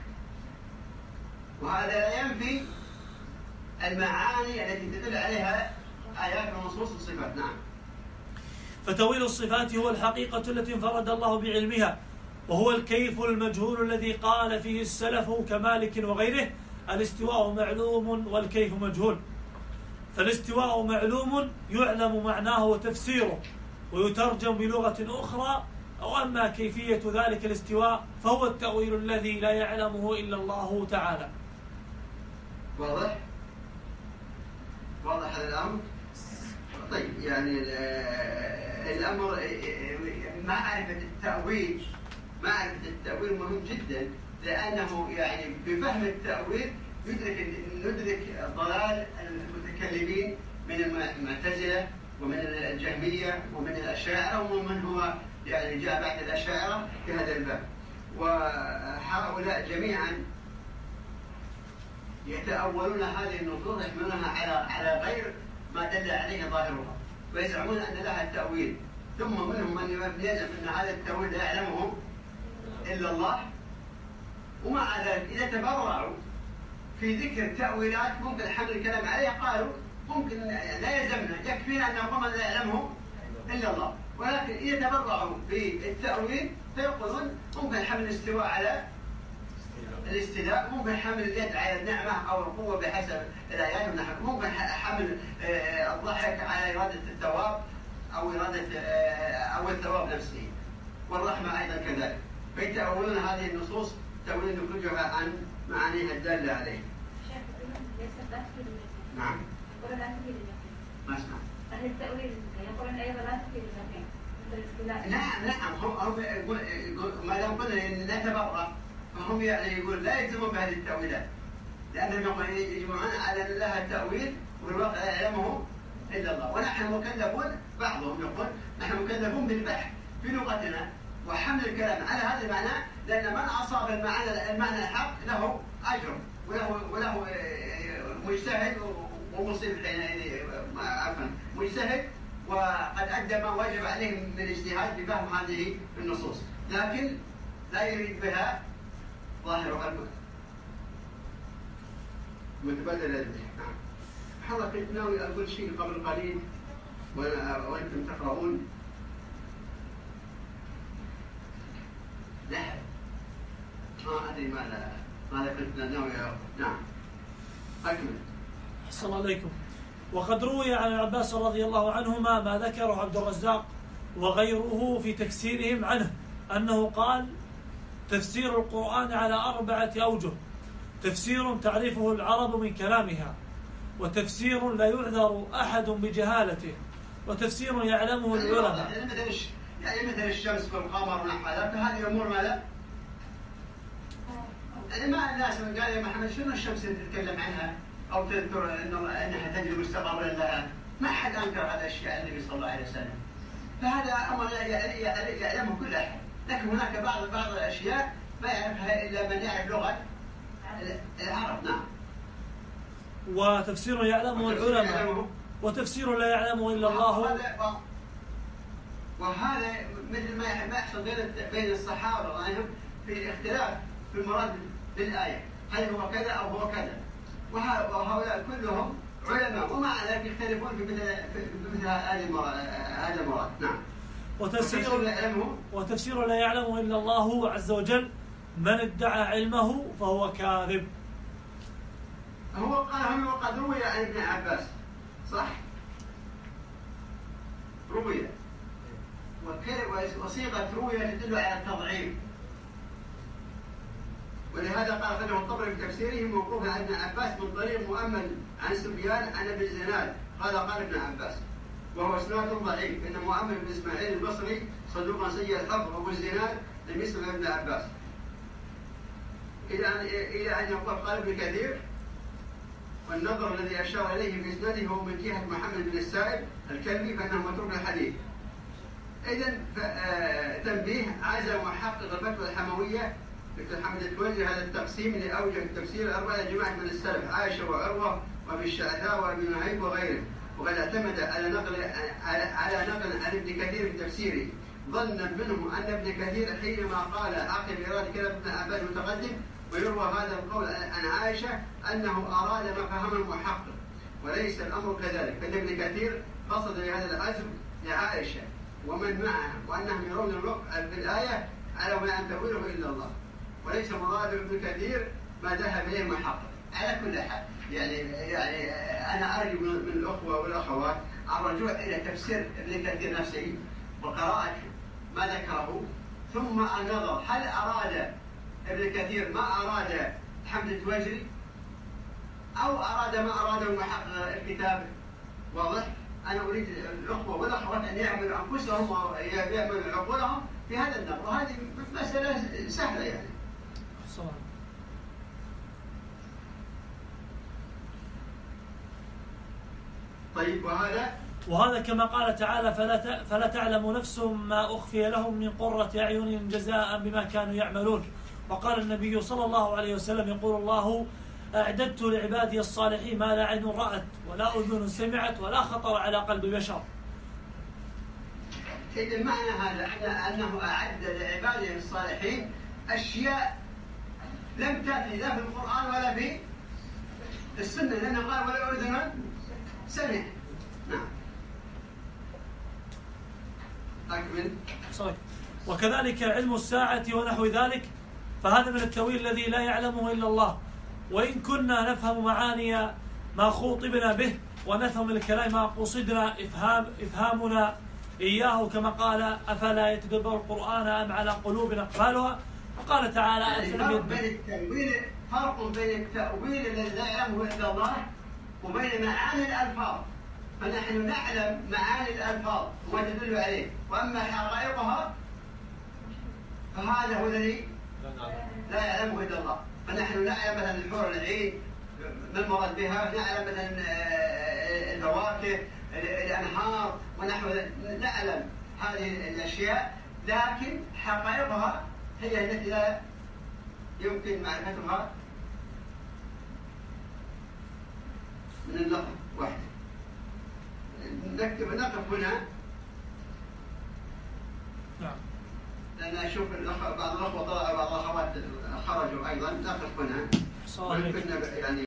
A: وهذا لا ينفي المعاني التي تدل عليها آيات ونصوص الصفات. نعم.
B: فتأويل الصفات هو الحقيقة التي انفرد الله بعلمها، وهو الكيف المجهول الذي قال فيه السلف كمالك وغيره: الاستواء معلوم والكيف مجهول. فالاستواء معلوم يعلم معناه وتفسيره ويترجم بلغة أخرى، أو أما كيفية ذلك الاستواء فهو التأويل الذي لا يعلمه إلا الله تعالى.
A: واضح هذا الأمر؟ طيب، يعني الأمر معرفة التأويل مهم جدا، لأنه يعني بفهم التأويل ندرك ضلال المتكلمين من المعتزلة ومن الجهمية ومن الأشاعرة ومن هو يعني جاء بعد الأشاعرة في هذا الباب. وهؤلاء جميعا يتأولون هذه النصوص، يحملونها على غير ما دل عليه ظاهرها، ويزعمون أن لها التأويل. ثم منهم من يزعم أن هذا التأويل لا يعلمه إلا الله، ومع ذلك إذا تبرعوا في ذكر تأويلات ممكن حمل الكلام عليها قالوا ممكن لا يلزمنا، يكفينا أن نقول لا يعلمه إلا الله. ولكن إذا تبرعوا بالتأويل فيقولون ممكن حمل الاستواء على الاستيلاء، ممكن حمل اليد على النعمة أو القوة بحسب الآيات ونحن، ممكن حمل الضحك على إرادة الثواب أو إرادة أو الثواب نفسه، والرحمة أيضا كذلك. فيتأولون هذه النصوص تأويل كلها عن معانيها الدالة عليه. نعم. ما اسمع.
D: أهل التأويل يقولون أيضا لا تفيد اليقين مثل الاستيلاء.
A: نعم هم يقول ما دام قلنا نتبرأ، فهم يعني يقول لا يلزمون بهذه التأويلات، لأنهم يجمعون على أن لها التأويل والواقع لا يعلمه إلا الله، ونحن مكلفون، بعضهم يقول نحن مكلفون بالبحث في لغتنا وحمل الكلام على هذا المعنى، لأن من أصاب المعنى الحق له أجر وله مجتهد ومصيب حينئذ، عفوا مجتهد وقد أدى ما وجب عليه من الاجتهاد بفهم هذه النصوص، لكن لا يريد بها ظاهر متبادل الذهن. نعم. حضرتك كنت ناوي أقول شيء قبل قليل وأنتم تقرؤون. لا ما أدري ماذا كنت ناوي أقول. نعم. أكمل.
B: أحسن الله عليكم. وقد روي عن العباس رضي الله عنهما ما ذكره عبد الرزاق وغيره في تفسيرهم عنه أنه قال: تفسير القرآن على 4 أوجه: تفسير تعرفه العرب من كلامها، وتفسير لا يعذر أحد بجهالته، وتفسير يعلمه العلماء.
A: يعني مثل الشمس والقمر ونحو ذلك، هذه أمور ماذا؟ يعني ما الناس من قال يا محمد شنو الشمس تتكلم عنها أو تذكر أنها تجري مستقبلا لها؟ ما حد أنكر هذه الأشياء النبي صلى الله عليه وسلم، فهذا أمر يعلمه كل أحد، لكن هناك بعض الأشياء ما يعرفها إلا من يعرف لغة العرب. نعم.
B: وتفسير يعلمه العلماء، وتفسير لا يعلمه إلا الله.
A: وهذا مثل ما يحصل بين الصحابة رأيهم في اختلاف في المراد بالآية، هل هو كذا أو هو كذا، وهؤلاء كلهم علماء ومع ذلك يختلفون في مثل هذا المراد. نعم.
B: وتفسير لا يعلمه إلا الله عز وجل: من ادعى علمه فهو كاذب.
A: هو قال وقد روي عن ابن عباس، صح؟ روي، وصيغة روي تدل على التضعيف، ولهذا قال خلفه الطبري في تفسيره موقوفا عن ابن عباس من طريق مؤمل عن سفيان عن ابي الزناد قال ابن عباس، وهو اسناد ضعيف، ان مؤمل بن اسماعيل البصري صدوق سيء الحفظ، وابو الزناد لم يسمع ابن عباس، الى ان يقول قال ابن كثير: والنظر الذي اشار اليه في اسناده هو من جهه محمد بن السائب الكلبي فانه متروك الحديث. اذا تنبيه: عزم محقق الفتوى الحمويه دكتور حمد التوجي هذا التقسيم لأوجه التفسير 4 جماعة من السلف: عائشة وعروة وابي الشعثاء وابن نهيب وغيره، وقد اعتمد على نقل عن ابن كثير في تفسيره، ظنا منهم أن ابن كثير حينما قال عقب إرادة كلام ابن عباس المتقدم، ويروى هذا القول عن عائشة أنه أراد ما فهمه المحقق، وليس الأمر كذلك، فإن ابن كثير قصد بهذا العزم لعائشة ومن معها، وأنهم يرون الوقع بالآية على ما أن تقوله إلا الله، وليس مراد ابن كثير ما ذهب إليه المحقق. على كل حال يعني أنا أرجو من الأخوة والأخوات الرجوع إلى تفسير ابن كثير نفسه وقراءة ما ذكره، ثم النظر هل أراد ابن كثير ما أراد حمد التوجري أو أراد ما أراده محقق الكتاب. واضح؟ أنا أريد الأخوة والأخوات أن يعملوا أنفسهم ويعملوا عقولهم في هذا النظر، وهذه مسألة سهلة يعني.
B: صحيح.
A: طيب
B: وهذا كما قال تعالى: فلا تعلم نفس ما أخفي لهم من قرة أعين جزاء بما كانوا يعملون. وقال النبي صلى الله عليه وسلم: يقول الله: أعددت لعبادي الصالحين ما لا عين رأت ولا أذن سمعت ولا خطر على قلب بشر.
A: إذا معنى هذا أنه أعد لعباده الصالحين أشياء لم تأتي لا في القرآن ولا في السنة، لأنه قال: ولا أذن سمع. نعم. أكمل.
B: صحيح. وكذلك علم الساعة ونحو ذلك، فهذا من التأويل الذي لا يعلمه إلا الله. وإن كنا نفهم معاني ما خوطبنا به ونفهم الكلام ما قصدنا إفهامنا إياه، كما قال أفلا يتدبر القرآن أم على قلوب أقفالها، وقال تعالى
A: فرق بين التأويل الذي لا يعلمه إلا الله وبين معاني الألفاظ. فنحن نعلم معاني الألفاظ وما تدل عليه، وأما حقائقها فهذا هو الذي لا يعلمه إلا الله. فنحن نعلم مثلا الحور العين ما المراد بها، نعلم مثلا الفواكه الأنهار ونحو نعلم هذه الأشياء، لكن حقائقها هي التي لا يمكن معرفتها من اللفظ وحده. نقف هنا.
B: نعم.
A: لأن أشوف بعض الأخوة طلعوا، بعض الأخوات خرجوا أيضا. نقف هنا.
B: صحيح.
A: يعني